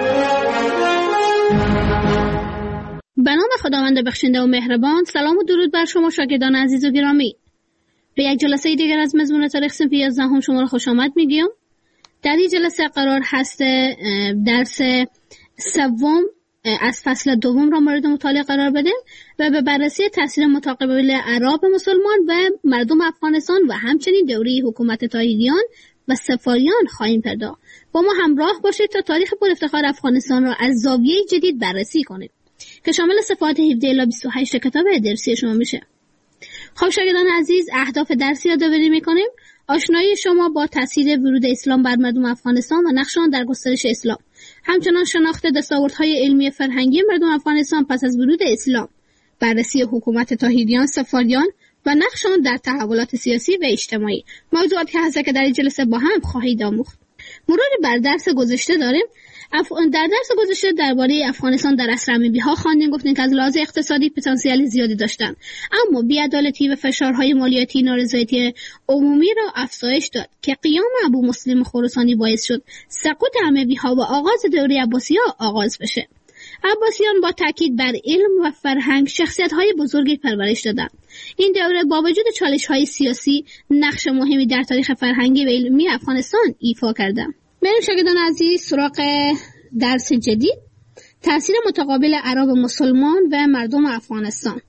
به نام خداوند بخشنده و مهربان. سلام و درود بر شما شاگردان عزیز و گرامی. به یک جلسه دیگر از مضمون تاریخ صنف 11 شما را خوش آمد میگیم. در این جلسه قرار هست درس 3 از فصل 2 را مورد مطالعه قرار بدیم و به بررسی تاثیر متقابل عرب مسلمان و مردم افغانستان و همچنین دوره حکومت طاهریان و سفاریان خواهیم پرداخت. با ما همراه باشید تا تاریخ پر افتخار افغانستان را از زاویه جدید بررسی کنیم که شامل صفحات 17 الی 28 کتاب درسی شما میشه. خب شاگردان عزیز، اهداف درسی را یادآوری میکنیم. آشنایی شما با تاثیر ورود اسلام بر مردم افغانستان و نقش آن در گسترش اسلام، همچنین شناخت دستاوردهای علمی فرهنگی مردم افغانستان پس از ورود اسلام، بررسی حکومت طاهریان، سفاریان و نقش آن در تحولات سیاسی و اجتماعی، موضوعاتی که هست که در این جلسه با هم خواهید آموخت. مرور بر درس گذشته داریم. در درس گذشته درباره افغانستان در عصر امیری‌ها خواندیم، گفتیم که از لحاظ اقتصادی پتانسیل زیادی داشتن، اما بی‌عدالتی و فشارهای مالیاتی نارضایتی عمومی را افزایش داد که قیام ابو مسلم خراسانی باعث شد سقوط امیری‌ها و آغاز دوره عباسی‌ها آغاز بشه. عباسیان با تاکید بر علم و فرهنگ شخصیت‌های بزرگی پرورش دادند. این دوره با وجود چالش‌های سیاسی نقش مهمی در تاریخ فرهنگی و علمی افغانستان ایفا کرده. بریم شاگردان عزیز سراغ درس جدید، تاثیر متقابل عرب مسلمان و مردم افغانستان.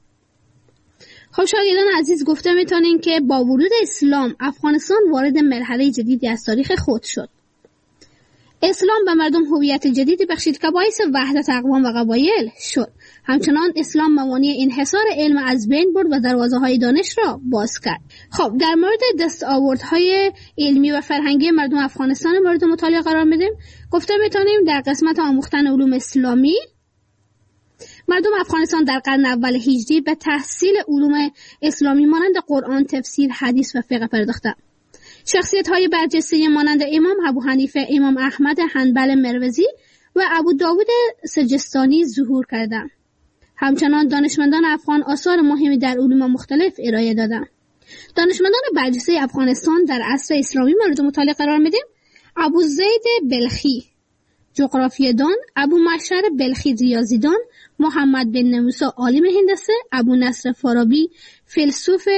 خب شاگردان عزیز، گفته میتونین که با ورود اسلام افغانستان وارد مرحله جدیدی از تاریخ خود شد. اسلام به مردم هویت جدیدی بخشید که باعث وحدت اقوام و قبایل شد. همچنان اسلام موانع انحصار علم از بین برد و دروازه‌های دانش را باز کرد. خب در مورد دستاوردهای علمی و فرهنگی مردم افغانستان مورد مطالعه قرار میدیم. گفته میتونیم در قسمت آموختن علوم اسلامی، مردم افغانستان در قرن اول هجری به تحصیل علوم اسلامی مانند قرآن، تفسیر، حدیث و فقه پرداختند. شخصیت‌های برجسته مانند امام ابو حنیفه، امام احمد حنبل مروزی و ابو داوود سجستانی ظهور کردند. همچنان دانشمندان افغان آثار مهمی در علوم مختلف ارائه دادند. دانشمندان برجسته افغانستان در عصر اسلامی مورد مطالعه قرار میدیم. ابو زید بلخی جغرافیادان، ابو معشر بلخی ریاضیدان، محمد بن نموسا عالم هندسه، ابو نصر فارابی فیلسوف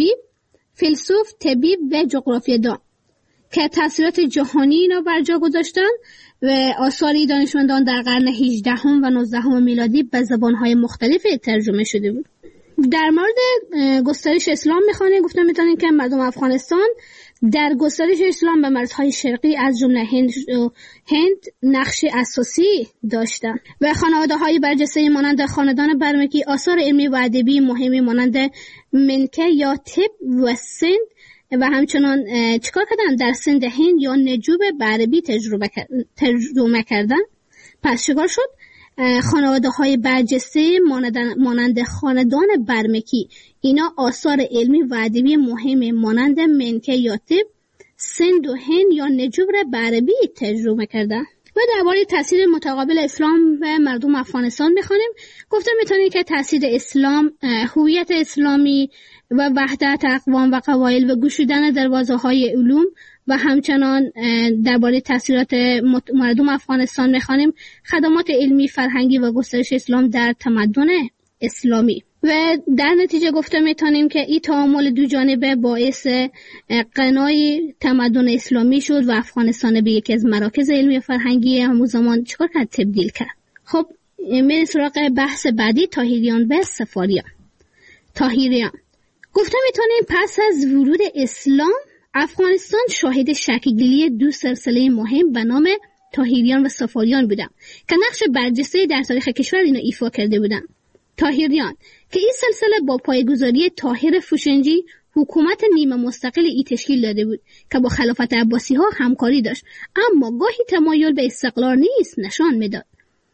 طبیب و جغرافیادان که تأثیرات جهانی را بر جا گذاشتند و آثاری دانشمندان در قرن 18 و 19 میلادی به زبانهای مختلف ترجمه شده بود. در مورد گسترش اسلام میخوانیم. گفتم میتونیم که مردم افغانستان در گسترش اسلام به مرزهای شرقی از جمله هند نقش اساسی داشتند و خانواده‌های برجسته مانند خاندان برمکی آثار علمی و ادبی مهمی مانند منکه یا طب و سند و همچنان چیکار کردن در سند هند یا نجوب به عربی ترجمه کردن. پس چیکار شد؟ خانواده‌های برجسته مانند خاندان برمکی اینا آثار علمی و ادبی مهم مانند منکه یا طب، سند و هند یا نجوب را به عربی ترجمه کردن. و درباره تاثیر متقابل اسلام و مردم افغانستان می‌خوانیم. گفتم میتونیم که تاثیر اسلام، هویت اسلامی و وحدت اقوام و قبایل و گشودن دروازه‌های علوم و همچنان درباره تاثیرات مردم افغانستان می‌خوانیم خدمات علمی، فرهنگی و گسترش اسلام در تمدن اسلامی. و در نتیجه گفته میتونیم که این تعامل دو جانبه باعث غنای تمدن اسلامی شد و افغانستان به یکی از مراکز علمی و فرهنگی همون زمان چکار کرد؟ تبدیل کرد. خب میریم سراغ بحث بعدی، طاهریان و صفاریان. طاهریان گفته میتونیم پس از ورود اسلام افغانستان شاهد شکل‌گیری دو سلسله مهم به نام طاهریان و صفاریان بودند که نقش برجسته در تاریخ کشور اینا ایفا کرده بودند. طاهریان که این سلسله با پایه‌گذاری طاهر فوشنجی حکومت نیمه مستقل ای تشکیل داده بود که با خلافت عباسی ها همکاری داشت، اما گاهی تمایل به استقلال نیز نشان میداد.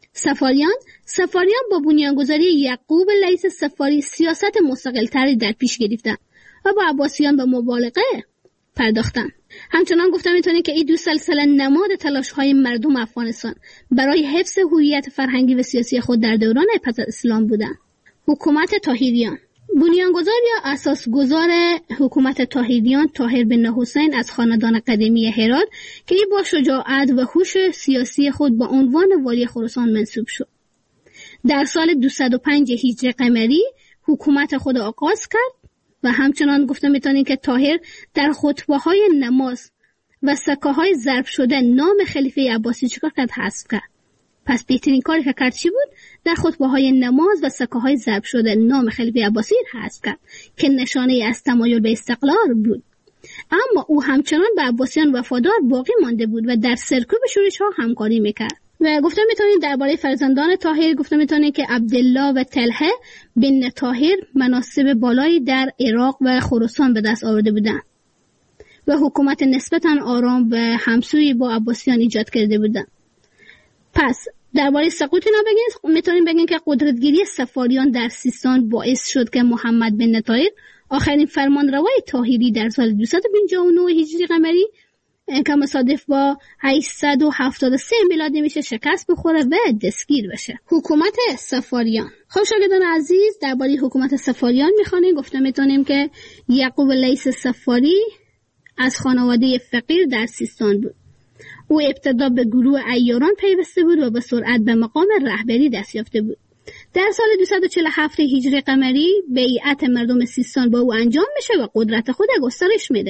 صفاریان با بنیانگذاری یعقوب لیث صفاری سیاست مستقل‌تری در پیش گرفتند و با عباسیان به مبالغه پرداختند. همچنان گفته میتونیم که این دو سلسله نماد تلاش‌های مردم افغانستان برای حفظ هویت فرهنگی و سیاسی خود در دوران پس از اسلام بودند. حکومت طاهریان. بنیانگذار یا اساسگذار حکومت طاهریان طاهر بن حسین از خاندان قدیمی هرات که این با شجاعت و هوش سیاسی خود با عنوان والی خراسان منصوب شد. در سال 205 هجری قمری حکومت خود آغاز کرد و همچنان گفته میتونیم که طاهر در خطبه‌های نماز و سکه‌های ضرب شده نام خلیفه عباسی چیکار کرد؟ حذف کرد. پس بهترین کاری که کرد چی بود؟ در خطبه‌های نماز و سکه‌های ضرب شده نام خلیفه عباسی حذف کرد که نشانه از تمایل به استقلال بود. اما او همچنان به عباسیان وفادار باقی مانده بود و در سرکوب شورش‌ها همکاری میکرد. و گفته میتونید درباره فرزندان طاهر گفته میتونید که عبدالله و طلحه بن طاهر مناصب بالایی در عراق و خراسان به دست آورده بودند و حکومت نسبتاً آرام و همسویی با عباسیان ایجاد کرده بودند. پس درباره سقوط اینا میتونیم بگیم که قدرتگیری صفاریان در سیستان باعث شد که محمد بن طاهر آخرین فرمانروای طاهری در سال 259 هجری قمری که مصادف با 873 میلادی میشه شکست بخوره و دستگیر بشه. حکومت صفاریان. خب شاگردان عزیز درباره حکومت صفاریان میخوانیم. گفته میتونیم که یعقوب لیث صفاری از خانواده فقیر در سیستان بود. او ابتدا به گروه عیاران پیوسته بود و به سرعت به مقام رهبری دست یافته بود. در سال 247 هجری قمری بیعت مردم سیستان با او انجام میشه و قدرت خود گسترش میده.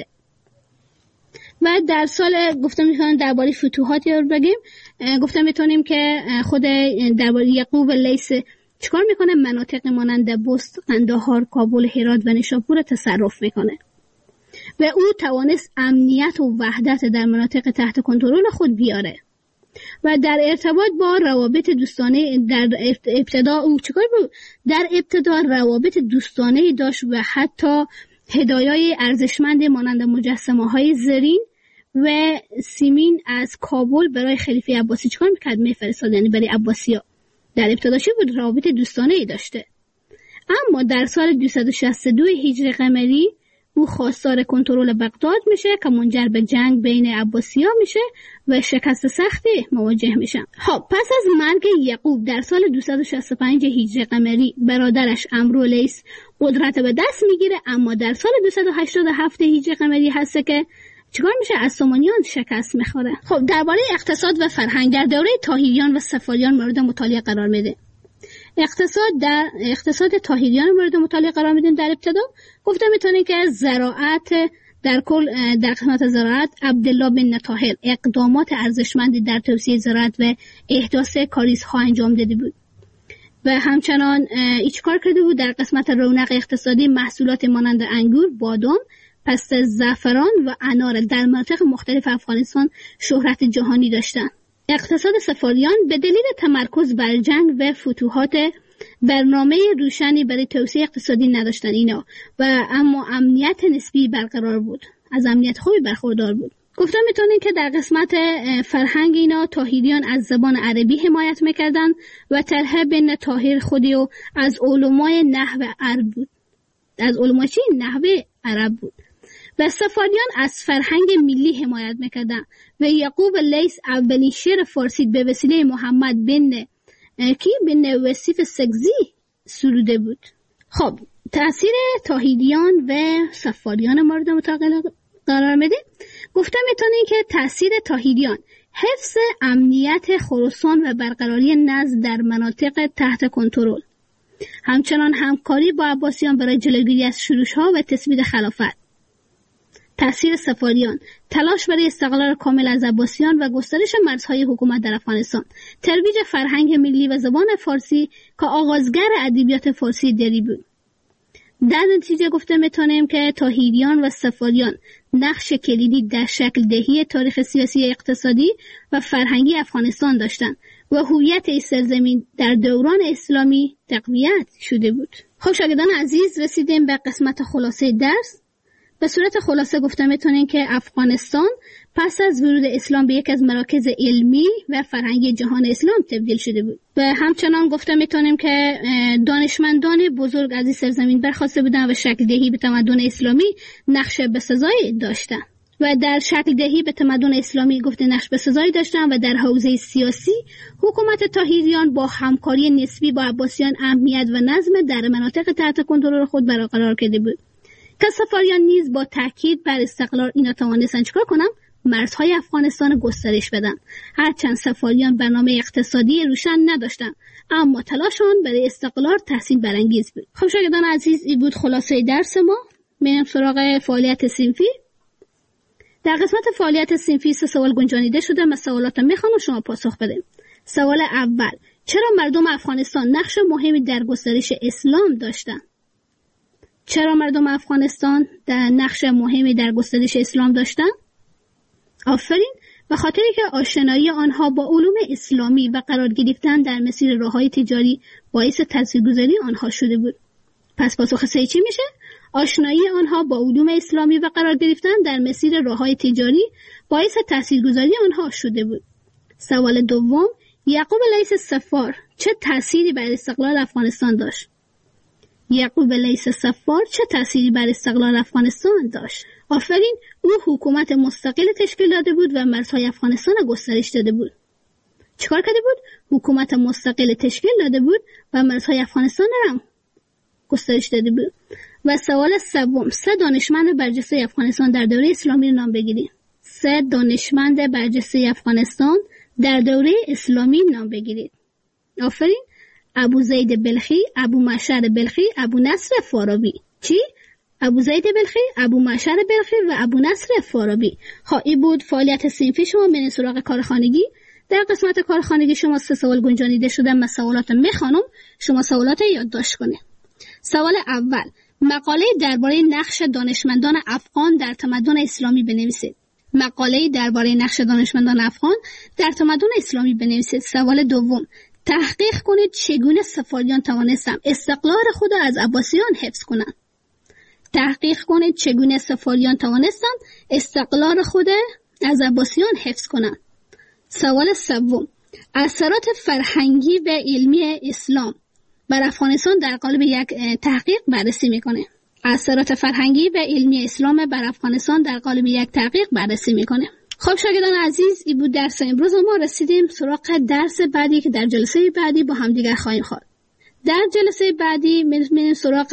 و در سال گفته میتونیم درباره فتوحات یاد بگیم. گفته میتونیم که خود درباره یعقوب لیث چیکار میکنه؟ مناطق مانند بست، قندهار، کابل، هرات و نیشاپور تصرف میکنه و او توانست امنیت و وحدت در مناطق تحت کنترل خود بیاره و در ارتباط با روابط دوستانه در ابتدا او چیکار بود؟ در ابتدا روابط دوستانه داشت و حتی هدایای ارزشمند مانند مجسمه‌های زرین و سیمین از کابل برای خلیفه عباسی چیکار میکرد؟ میفرستاد، یعنی برای عباسی‌ها. در ابتدا چی بود؟ روابط دوستانه داشته. اما در سال 262 هجری قمری او خواستار کنترل بغداد میشه که منجر به جنگ بین عباسی‌ها میشه و شکست سختی مواجه میشن. خب پس از مرگ یعقوب در سال 265 هجری قمری برادرش عمرو لیث قدرت به دست میگیره، اما در سال 287 هجری قمری هست که چیکار میشه؟ از سامانیان شکست میخوره. خب درباره اقتصاد و فرهنگ در دوره طاهریان و صفاریان مورد مطالعه قرار میده. اقتصاد طاهریان مورد مطالعه قرار میدیم. در ابتدا گفته میتونیم که زراعت در قسمت زراعت عبدالله بن طاهر اقدامات ارزشمندی در توسعه زراعت و احداث کاریزها انجام داده بود و همچنان چیکار کرده بود؟ در قسمت رونق اقتصادی محصولات مانند انگور، بادام، پسته، زعفران و انار در مناطق مختلف افغانستان شهرت جهانی داشتند. اقتصاد صفاریان به دلیل تمرکز بر جنگ و فتوحات برنامه روشنی برای توسعه اقتصادی نداشتن اینا و اما امنیت نسبی برقرار بود، از امنیت خوبی برخوردار بود. گفتم میتونین که در قسمت فرهنگ اینا طاهریان از زبان عربی حمایت میکردن و طلحه بن طاهر خودی و از علمای نحو عرب بود. از علمای چی؟ نحو عرب بود. و صفاریان از فرهنگ ملی حمایت میکردن و یعقوب لیث اولین شعر فارسی به وسیله محمد بن وصیف سگزی سروده بود. خب تأثیر طاهریان و صفاریان مورد قرار میده، گفته میتونیم که تاثیر طاهریان حفظ امنیت خراسان و برقراری نظم در مناطق تحت کنترل، همچنان همکاری با عباسیان برای جلوگیری از شورش‌ها و تثبیت خلافت، تأثیر صفاریان، تلاش برای استقلال کامل از عباسیان و گسترش مرزهای حکومت در افغانستان، ترویج فرهنگ ملی و زبان فارسی که آغازگر ادبیات فارسی دری بود. در نتیجه گفته میتونیم که طاهریان و صفاریان نقش کلیدی در شکل دهی تاریخ سیاسی، اقتصادی و فرهنگی افغانستان داشتند و هویت این سرزمین در دوران اسلامی تقویت شده بود. خب شاگردان عزیز، رسیدیم به قسمت خلاصه درس. به صورت خلاصه گفته میتونیم که افغانستان پس از ورود اسلام به یک از مراکز علمی و فرهنگی جهان اسلام تبدیل شده بود و همچنان گفته میتونیم که دانشمندان بزرگ از این سرزمین برخواسته بودند و شکل دهی به تمدن اسلامی نقش بسزایی داشتند و در شکل دهی به تمدن اسلامی گفته نقش بسزایی داشتند و در حوزه سیاسی حکومت طاهریان با همکاری نسبی با عباسیان امنیت و نظم در مناطق تحت کنترل خود برقرار کرده بود. که صفاریان نیز با تاکید بر استقلال اینا توانستند چیکار کنم؟ مرزهای افغانستان گسترش بدن. هرچند صفاریان برنامه اقتصادی روشن نداشتند، اما تلاششان برای استقلال تحسین برانگیز بود. خب شاگردان عزیز، این بود خلاصه درس ما. میریم سراغ فعالیت صنفی. در قسمت فعالیت صنفی 3 سوال گنجانیده شده. من سوالات میخوام و شما پاسخ بدید. سوال اول: چرا مردم افغانستان نقش مهمی در گسترش اسلام داشتند؟ چرا مردم افغانستان در نقش مهمی در گسترش اسلام داشتند؟ آفرین، به خاطری که آشنایی آنها با علوم اسلامی و قرار گرفتن در مسیر راههای تجاری باعث تاثیرگذاری آنها شده بود. پس پاسخ صحیح چی میشه؟ آشنایی آنها با علوم اسلامی و قرار گرفتن در مسیر راههای تجاری باعث تاثیرگذاری آنها شده بود. سوال دوم: یعقوب لیث صفار چه تأثیری بر استقلال افغانستان داشت؟ یعقوب لیث صفار چه تأثیری بر استقلال افغانستان داشت؟ آفرین، او حکومت مستقل تشکیل داده بود و مرزهای افغانستان را گسترش داده بود. چیکار کرده بود؟ حکومت مستقل تشکیل داده بود و مرزهای افغانستان را گسترش داده بود. و سوال سوم: 3 دانشمند برجسته افغانستان در دوره اسلامی نام بگیرید. 3 دانشمند برجسته افغانستان در دوره اسلامی نام بگیرید. آفرین، ابو زید بلخی، ابو معشر بلخی، ابو نصر فارابی. چی؟ ابو زید بلخی، ابو معشر بلخی و ابو نصر فارابی. خب این بود فعالیت صنفی شما. من سراغ کارخانگی. در قسمت کارخانگی شما 3 سوال گنجانیده شده. من سوالات میخوانم، شما سوالات یادداشت کنید. سوال اول: مقاله درباره نقش دانشمندان افغان در تمدن اسلامی بنویسید. مقاله درباره نقش دانشمندان افغان در تمدن اسلامی بنویسید. سوال دوم: تحقیق کنید چگونه صفاریان توانستند استقلال خود را از عباسیان حفظ کنند. تحقیق کنید چگونه صفاریان توانستند استقلال خود از عباسیان حفظ کنند. سوال سوم: اثرات فرهنگی و علمی اسلام بر افغانستان در قالب یک تحقیق بررسی میکنه. اثرات فرهنگی و علمی اسلام بر افغانستان در قالب یک تحقیق بررسی میکنه. خب شاگردان عزیز، این بود درس امروز. ما رسیدیم سراغ درس بعدی که در جلسه بعدی با هم دیگر خواهیم خواند. در جلسه بعدی میریم سراغ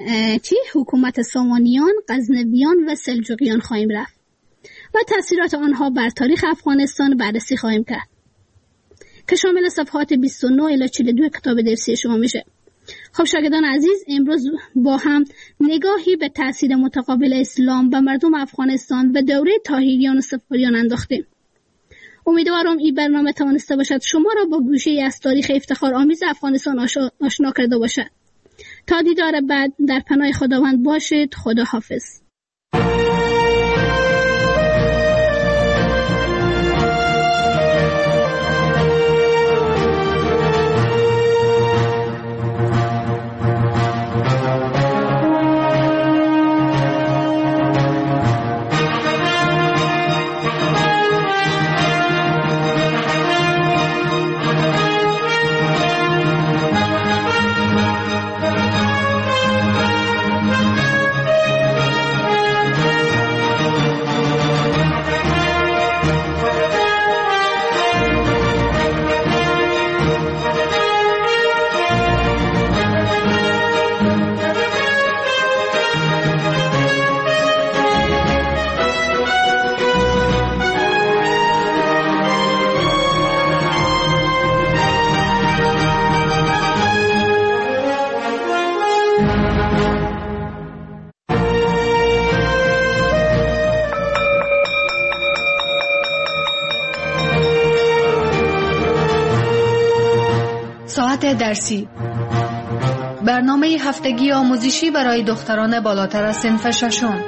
حکومت سامانیان، غزنویان و سلجوقیان خواهیم رفت و تاثیرات آنها بر تاریخ افغانستان بررسی خواهیم کرد که شامل صفحات 29 الی 42 کتاب درسی شما میشه. خب شاگردان عزیز، امروز با هم نگاهی به تاثیر متقابل اسلام و مردم افغانستان و دوره طاهریان و صفاریان انداختیم. امیدوارم این برنامه توانسته باشد شما را با گوشه از تاریخ افتخار آمیز افغانستان آشنا کرده باشد. تا دیدار بعد، در پناه خداوند باشید. خدا حافظ.
ساعت درسی، برنامه هفتگی آموزشی برای دختران بالاتر از صنف ششم.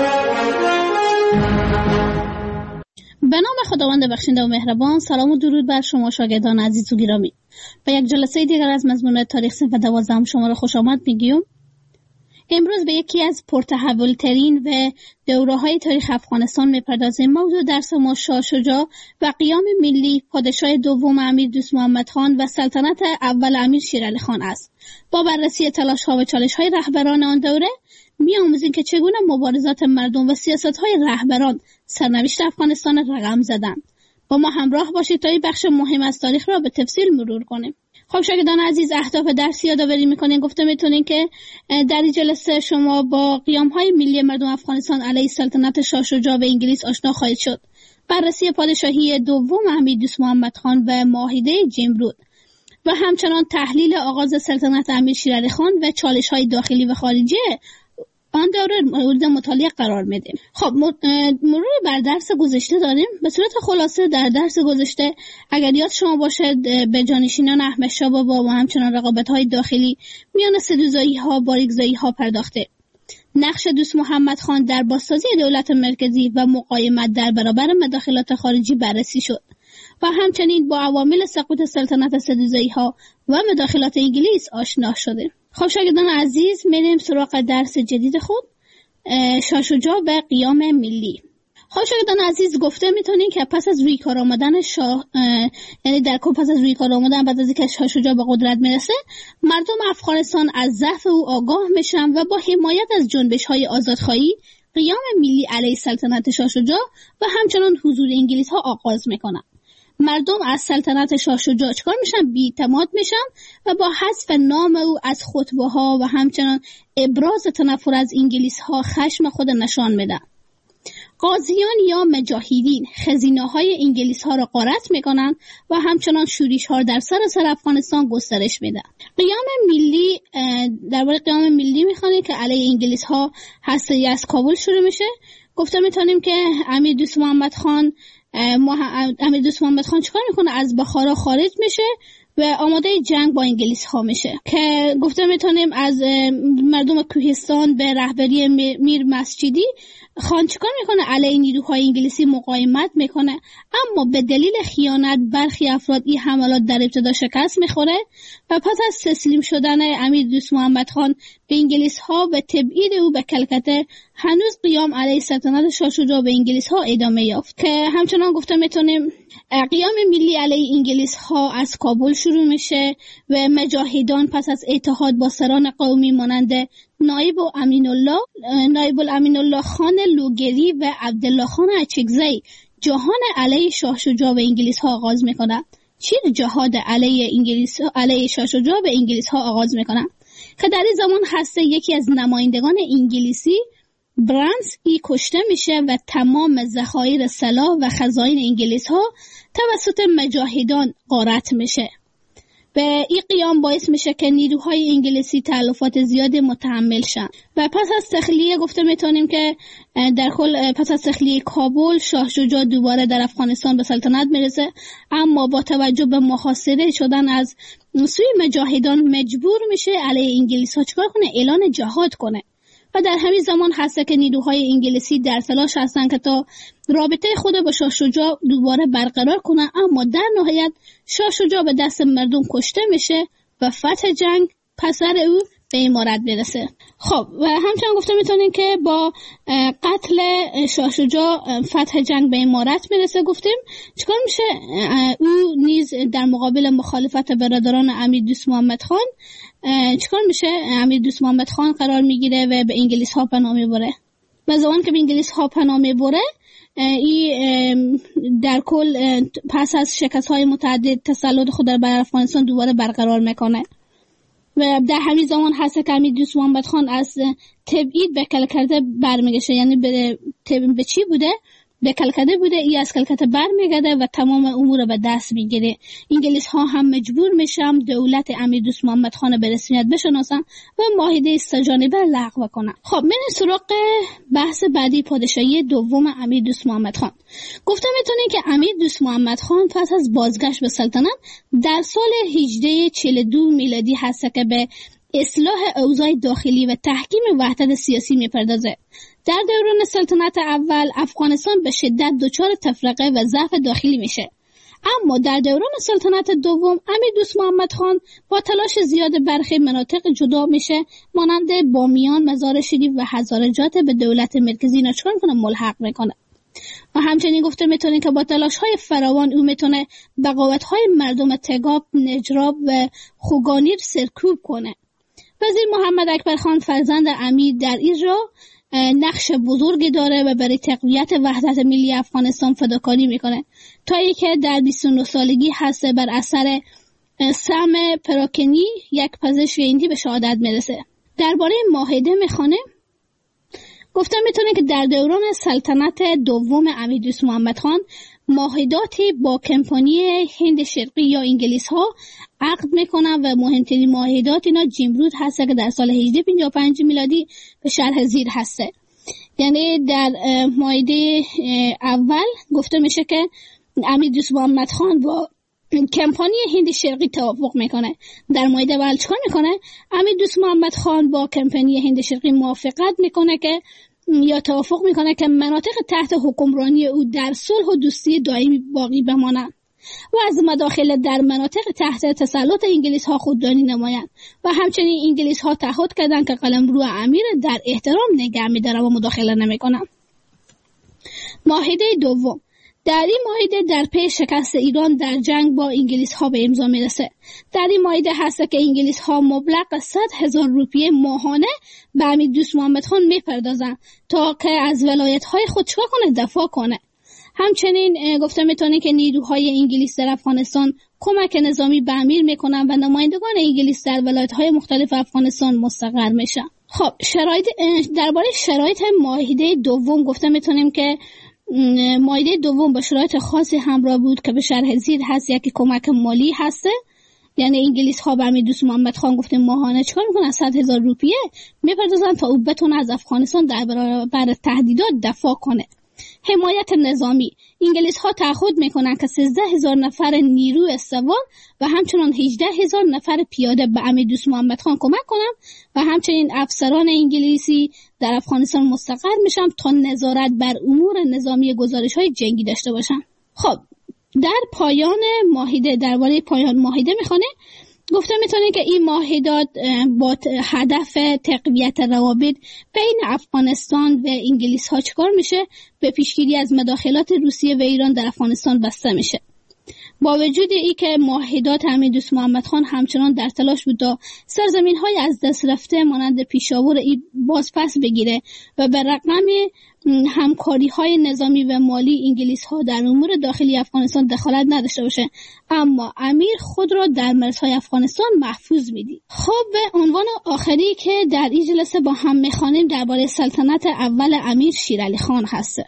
به نام خداوند بخشنده و مهربان. سلام و درود بر شما شاگردان عزیز و گرامی. به یک جلسه دیگر از مضمون تاریخ صنف 12 شما را خوش آمد میگیم. امروز به یکی از پرتحول‌ترین و دوره‌های تاریخ افغانستان می‌پردازیم. موضوع درس ما شاه شجاع و قیام ملی، پادشاه دوم امیر دوست محمد خان و سلطنت اول امیر شیر علی خان است. با بررسی تلاش‌ها و چالش‌های رهبران آن دوره می‌آموزیم که چگونه مبارزات مردم و سیاست‌های رهبران سرنوشت افغانستان رقم زدند. با ما همراه باشید تا این بخش مهم از تاریخ را به تفصیل مرور کنیم. خب شاگردان عزیز، اهداف درس یادآوری می‌کنین. گفته می‌تونین که در این جلسه شما با قیام‌های ملی مردم افغانستان علیه سلطنت شاه شجاع و انگلیس آشنا خواهید شد. بررسی پادشاهی دوم امیر دوست محمد خان و معاهده جمرود و همچنان تحلیل آغاز سلطنت امیر شیر علی خان و چالش‌های داخلی و خارجی آن دوره مورد مطالعه قرار میدیم. خب مرور بر درس گذشته داریم. به صورت خلاصه در درس گذشته اگر یاد شما باشه به جانشینان احمد شاه بابا و همچنان رقابت‌های داخلی میان ستوزایی‌ها باریکزایی‌ها پرداخته. نقش دوست محمد خان در بازسازی دولت مرکزی و مقاومت در برابر مداخلات خارجی بررسی شد و همچنین با عوامل سقوط سلطنت ستوزایی‌ها و مداخلات انگلیس آشنا شده. خب شاگردان عزیز، میریم سراغ درس جدید خود، شاه شجاع و قیام ملی. خب شاگردان عزیز، گفته میتونین که پس از روی کار آمدن شاه، یعنی در کل پس از روی کار آمدن بعد از اینکه شاه شجاع به قدرت میرسه، مردم افغانستان از ضعف او آگاه میشن و با حمایت از جنبش‌های آزادخواهی قیام ملی علیه سلطنت شاه شجاع و همچنان حضور انگلیس ها آغاز میکنن. مردم از سلطنت شاه شجاع چکار میشن؟ بی‌اعتماد میشن و با حذف نام او از خطبه ها و همچنان ابراز تنفر از انگلیس ها خشم خود نشان میدن. قاضیان یا مجاهدین خزینه های انگلیس ها را غارت میکنن و همچنان شورش ها در سراسر افغانستان گسترش میدن. قیام ملی، درباره قیام ملی میخوانیم که علیه انگلیس ها هسته از کابل شروع میشه. گفته میتونیم که امیر دوست محمد خان چیکار میکنه؟ از بخارا خارج میشه و آماده جنگ با انگلیس ها میشه که گفته میتونیم از مردم کوهستان به رهبری میر مسجدی خان چیکار میکنه؟ علیه نیروهای انگلیسی مقاومت میکنه، اما به دلیل خیانت برخی افراد این حملات در ابتدا شکست میخوره و پس از تسلیم شدن امیر دوست محمد خان به انگلیس ها و تبعید او به کلکته، هنوز قیام علیه سلطنت شاه شجاع به انگلیس ها ادامه یافت که همچنان گفته میتونیم قیام ملی علیه انگلیس ها از کابل شروع میشه و مجاهدان پس از اتحاد با سران قومی مانند نایب الامین الله خان لوگری و عبدالله خان اچکزی جهان علیه شاه شجاع و انگلیس ها آغاز میکنند. چی جهاد علیه شاه شجاع و انگلیس ها آغاز میکنند که در این زمان هسته یکی از نمایندگان انگلیسی برانس کشته میشه و تمام ذخایر سلاح و خزاین انگلیس ها توسط مجاهدان غارت میشه. و این قیام باعث میشه که نیروهای انگلیسی تلفات زیاد متحمل شن و پس از تخلیه گفته میتونیم که در کل پس از تخلیه کابل شاه شجاع دوباره در افغانستان به سلطنت میرسه، اما با توجه به محاصره شدن از سوی مجاهدان مجبور میشه علیه انگلیس ها چیکار کنه؟ اعلان جهاد کنه. و در همین زمان هسته که نیروهای انگلیسی در تلاش هستن که تا رابطه خود با شاه شجاع دوباره برقرار کنن، اما در نهایت شاه شجاع به دست مردم کشته میشه و فتح جنگ پسر او به امارت برسه. خب و همچنان گفته میتونیم که با قتل شاه شجاع فتح جنگ به امارت میرسه. گفتیم چیکار میشه؟ او نیز در مقابل مخالفت برادران امیر دوست محمد خان چیکار میشه؟ امیر دوست محمد خان قرار میگیره و به انگلیس ها پناه میبره و زمان که به انگلیس ها پناه میبره این در کل پس از شکست های متعدد تسلط خود بر افغانستان دوباره برقرار میکنه و در همین زمان هست که امیر دوست محمد خان از تبعید به کلکته برمیگشه. یعنی به چی بوده؟ به کلکته بوده، ای از کلکته برمیگرده و تمام امور به دست میگیره. انگلیس ها هم مجبور میشن دولت امیر دوست محمد خان به رسمیت بشناسن و معاهده سه‌جانبه لغو کنن. خب من سراغ بحث بعدی، پادشاهی دوم امیر دوست محمد خان. گفتم میتونه که امیر دوست محمد خان پس از بازگشت به سلطنت در سال 1842 میلادی هست که به اصلاح اوضاع داخلی و تحکیم وحدت سیاسی میپردازه. در دوران سلطنت اول افغانستان به شدت دچار تفرقه و ضعف داخلی میشه، اما در دوران سلطنت دوم امیر دوست محمد خان با تلاش زیاد برخی مناطق جدا میشه، مانند بامیان، مزار شریف و هزارجات به دولت مرکزی ناچار کنه ملحق میکنه. و همچنین گفته میتونه که با تلاش‌های فراوان او میتونه بغاوت‌های مردم تگاب، نجراب و خوگانیر سرکوب کنه. وزیر محمد اکبر خان فرزند امیر در این راه نقش بزرگی داره و برای تقویت وحدت ملی افغانستان فداکاری میکنه، تا اینکه در 29 سالگی هست بر اثر سم پراکنی یک پزشک هندی به شهادت میرسه. درباره معاهده میخونه، گفتم میتونه که در دوران سلطنت دوم امیر دوست محمد خان معاهداتی با کمپانی هند شرقی یا انگلیس ها عقد میکنن و مهمترین معاهدات اینا جیمرود هست که در سال 1855 میلادی به شرح زیر هسته. یعنی در معاهده اول گفته میشه که امیر دوست محمد خان با کمپانی هند شرقی توافق میکنه. در معاهده اول چیکار میکنه؟ امیر دوست محمد خان با کمپانی هند شرقی موافقت میکنه که یا توافق میکنه که مناطق تحت حکمرانی او در صلح و دوستی دائمی باقی بمانند و از مداخله در مناطق تحت تسلط انگلیس ها خودداری نمایند و همچنین انگلیس ها تعهد کردند که قلمرو امیر در احترام نگه می‌دارند و مداخله نمی‌کنند. معاهده دوم. در این معاهده در پی شکست ایران در جنگ با انگلیس ها به امضا میرسه. در این معاهده هست که انگلیس ها مبلغ 100,000 روپیه ماهانه به امیر دوست محمد خان میپردازن تا که از ولایت های خود چیکار کنه؟ دفاع کنه. همچنین گفته میتونه که نیروهای انگلیس در افغانستان کمک نظامی به امیر میکنن و نمایندگان انگلیس در ولایت های مختلف افغانستان مستقر میشن. خب درباره شرایط معاهده دوم گفته میتونیم که معاهده دوم با شرایط خاصی همراه بود که به شرح زیر هست. یکی کمک مالی هسته، یعنی انگلیس ها به امیر دوست محمد خان گفته ماهانه چکار میکنن؟ 100,000 روپیه میپردازن تا او بتونه از افغانستان در برابر تهدیدات دفاع کنه. حمایت نظامی. انگلیس ها تعهد میکنن که 13,000 نفر نیرو سوار و همچنان 18,000 نفر پیاده به امیر دوست محمد خان کمک کنن و همچنین افسران انگلیسی در افغانستان مستقر میشن تا نظارت بر امور نظامی گزارش های جنگی داشته باشن. خب در پایان معاهده، درباره پایان معاهده میخونه، گفته میتونه که این معاهدات با هدف تقویت روابط بین افغانستان و انگلیس ها چکار میشه؟ به پیشگیری از مداخلات روسیه و ایران در افغانستان بسته میشه. با وجود ای که معاهدات امیر دوست محمد خان همچنان در تلاش بود تا سرزمین های از دست رفته مانند پیشاور باز پس بگیره و به رغم همکاری های نظامی و مالی انگلیس ها در امور داخلی افغانستان دخالت نداشته باشه، اما امیر خود را در مرزهای افغانستان محفوظ میدید. خب به عنوان آخری که در این جلسه با هم میخوانیم درباره سلطنت اول امیر شیرعلی خان هست.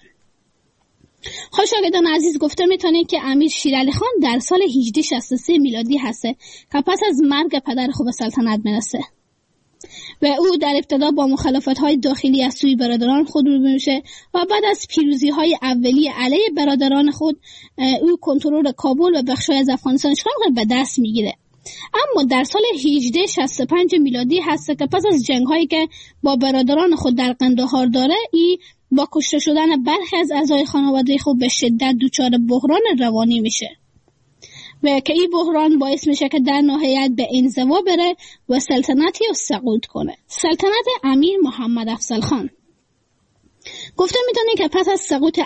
شاگردان عزیز، گفته میتونه که امیر شیرعلی خان در سال 1863 میلادی هسته که پس از مرگ پدر خود به سلطنت میرسه و او در ابتدا با مخالفت‌های داخلی از سوی برادران خود روبرو میشه و بعد از پیروزی‌های اولیه علیه برادران خود او کنترل کابل و بخش‌های از افغانستان به دست میگیره. اما در سال 1865 میلادی هست که پس از جنگ‌هایی که با برادران خود در قندهار داره، ای با کشته شدن برخی از اعضای خانواده خود به شدت دچار بحران روانی میشه و که این بحران باعث میشه که در نهایت به انزوا بره و سلطنتی رو سقوط کنه. سلطنت امیر محمد افضل خان. گفته میتونه که پس از سقوط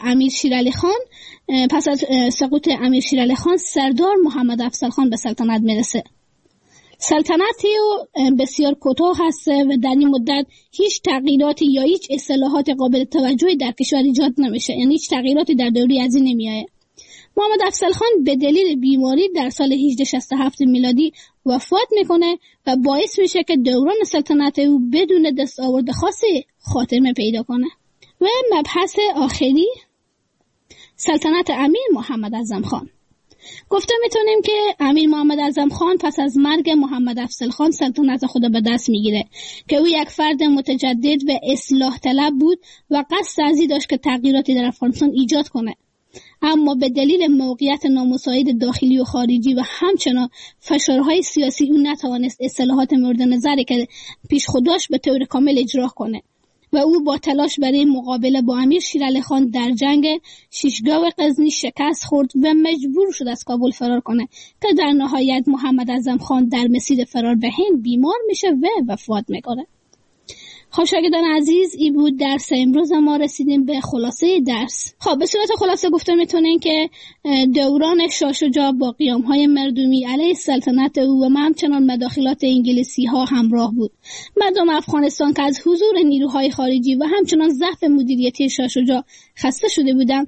امیر شیرعلی خان سردار محمد افضل خان به سلطنت میرسه. سلطنتی بسیار کوتاه هست و در این مدت هیچ تغییراتی یا هیچ اصلاحات قابل توجهی در کشور ایجاد نمیشه، یعنی هیچ تغییراتی در دوره از این نمیایه. محمد افضل خان به دلیل بیماری در سال 1867 میلادی وفات میکنه و باعث میشه که دوران سلطنت او بدون دستاورد خاصی خاتمه پیدا کنه. و مبحث آخری سلطنت امیر محمد اعظم خان. گفته میتونیم که امیر محمد اعظم خان پس از مرگ محمد افضل خان سلطنت خود به دست میگیره که او یک فرد متجدد و اصلاح طلب بود و قصد ازی داشت که تغییراتی در افغانستان ایجاد کنه، اما به دلیل موقعیت نامساعد داخلی و خارجی و همچنان فشارهای سیاسی او نتوانست اصلاحات مورد نظری که پیش خود داشت به طور کامل اجرا کنه و او با تلاش برای مقابله با امیر شیرعلی خان در جنگ شیشگاه غزنی شکست خورد و مجبور شد از کابل فرار کنه که در نهایت محمد اعظم خان در مسیر فرار به هند بیمار میشه و وفات میکنه. خب شاگردان عزیز، این بود درس امروز. ما رسیدیم به خلاصه درس. خب به صورت خلاصه گفته میتونین که دوران شاه شجاع با قیام‌های مردمی علیه سلطنت او و همچنان مداخلات انگلیسی ها همراه بود. مردم افغانستان که از حضور نیروهای خارجی و همچنان ضعف مدیریتی شاه شجاع خسته شده بودند،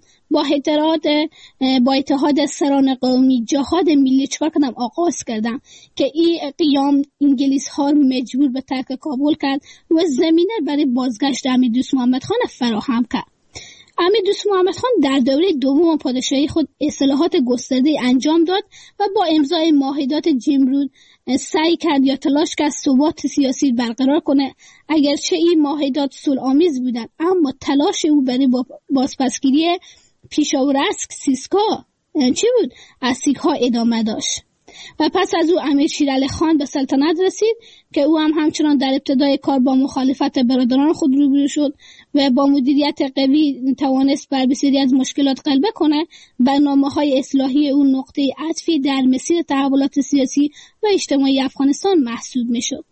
با اتحاد سران قومی جهاد ملی چکار کردم آغاز کردم که این قیام انگلیس ها مجبور به ترک کابل کرد و زمینه برای بازگشت امیر دوست محمد خان فراهم کرد. امیر دوست محمد خان در دوره دوم پادشاهی خود اصلاحات گسترده انجام داد و با امضای معاهدات جیم رود سعی کرد یا تلاش کرد ثبات سیاسی برقرار کنه. اگرچه این معاهدات صلح‌آمیز بودند، اما تلاش او برای بازپسگیری پیشاورسک سیسکا از سیک‌ها ادامه داشت و پس از او امیر شیرعلی خان به سلطنت رسید که او هم همچنان در ابتدای کار با مخالفت برادران خود روبرو شد و با مدیریت قوی توانست بر بسیاری از مشکلات غلبه کنه. برنامه‌های اصلاحی او نقطه عطفی در مسیر تحولات سیاسی و اجتماعی افغانستان محسوب میشد.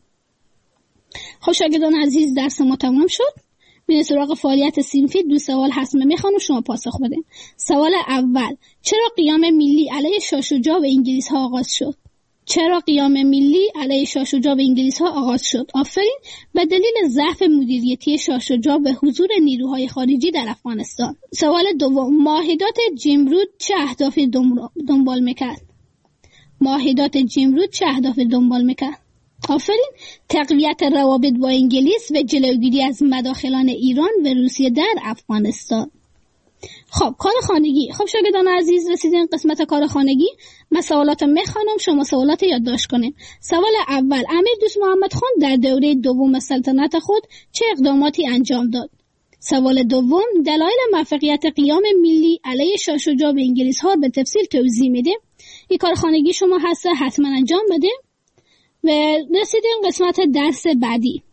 خب شاگردان عزیز، درس ما تمام شد. میریم سراغ فعالیت صنفی. 2 سوال هست میخوام شما پاسخ بدین. سوال اول: چرا قیام ملی علیه شاه شجاع و انگلیس ها آغاز شد؟ چرا قیام ملی علیه شاه شجاع و انگلیس ها آغاز شد؟ آفرین. به دلیل ضعف مدیریتی شاه شجاع و حضور نیروهای خارجی در افغانستان. سوال دوم: معاهدات جیم رود چه اهدافی دنبال میکرد؟ معاهدات جیم رود چه اهدافی دنبال میکرد؟ آفرین. تقویت روابط با انگلیس و جلوگیری از مداخلان ایران و روسیه در افغانستان. خب کار خانگی. خب شاگردان عزیز، رسیدین قسمت کار خانگی. من سوالات میخوانم، شما سوالات یادداشت کنین. سوال اول: امیر دوست محمد خان در دوره دوم سلطنت خود چه اقداماتی انجام داد؟ سوال دوم: دلایل موفقیت قیام ملی علیه شاه شجاع و انگلیس ها به تفصیل توضیح میده. این کار خانگی شما هست، حتما انجام بده. و رسیدیم قسمت درس بعدی.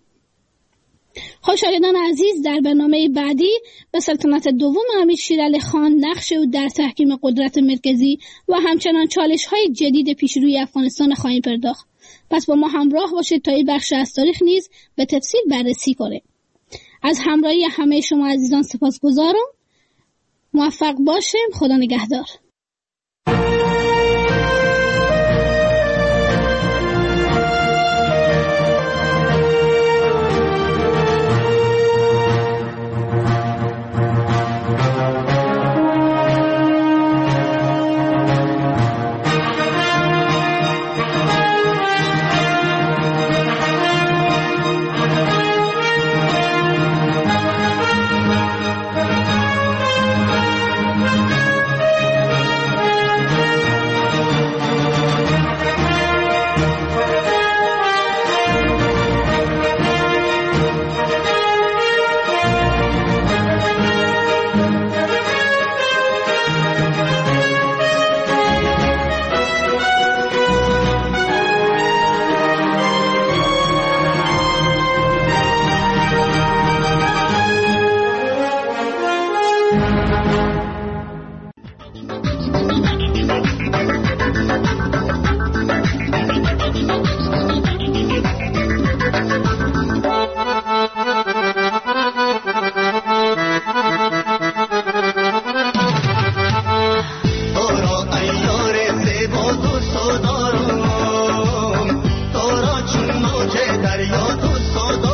خب شاگردان عزیز، در برنامه بعدی به سلطنت دوم امیر شیرعلی خان، نقش او در تحکیم قدرت مرکزی و همچنان چالش‌های جدید پیش روی افغانستان خواهیم پرداخت. پس با ما همراه باشید تا این بخش از تاریخ نیز به تفصیل بررسی کنیم. از همراهی همه شما عزیزان سپاسگزارم. موفق باشیم. خدا نگهدار.
دریا تو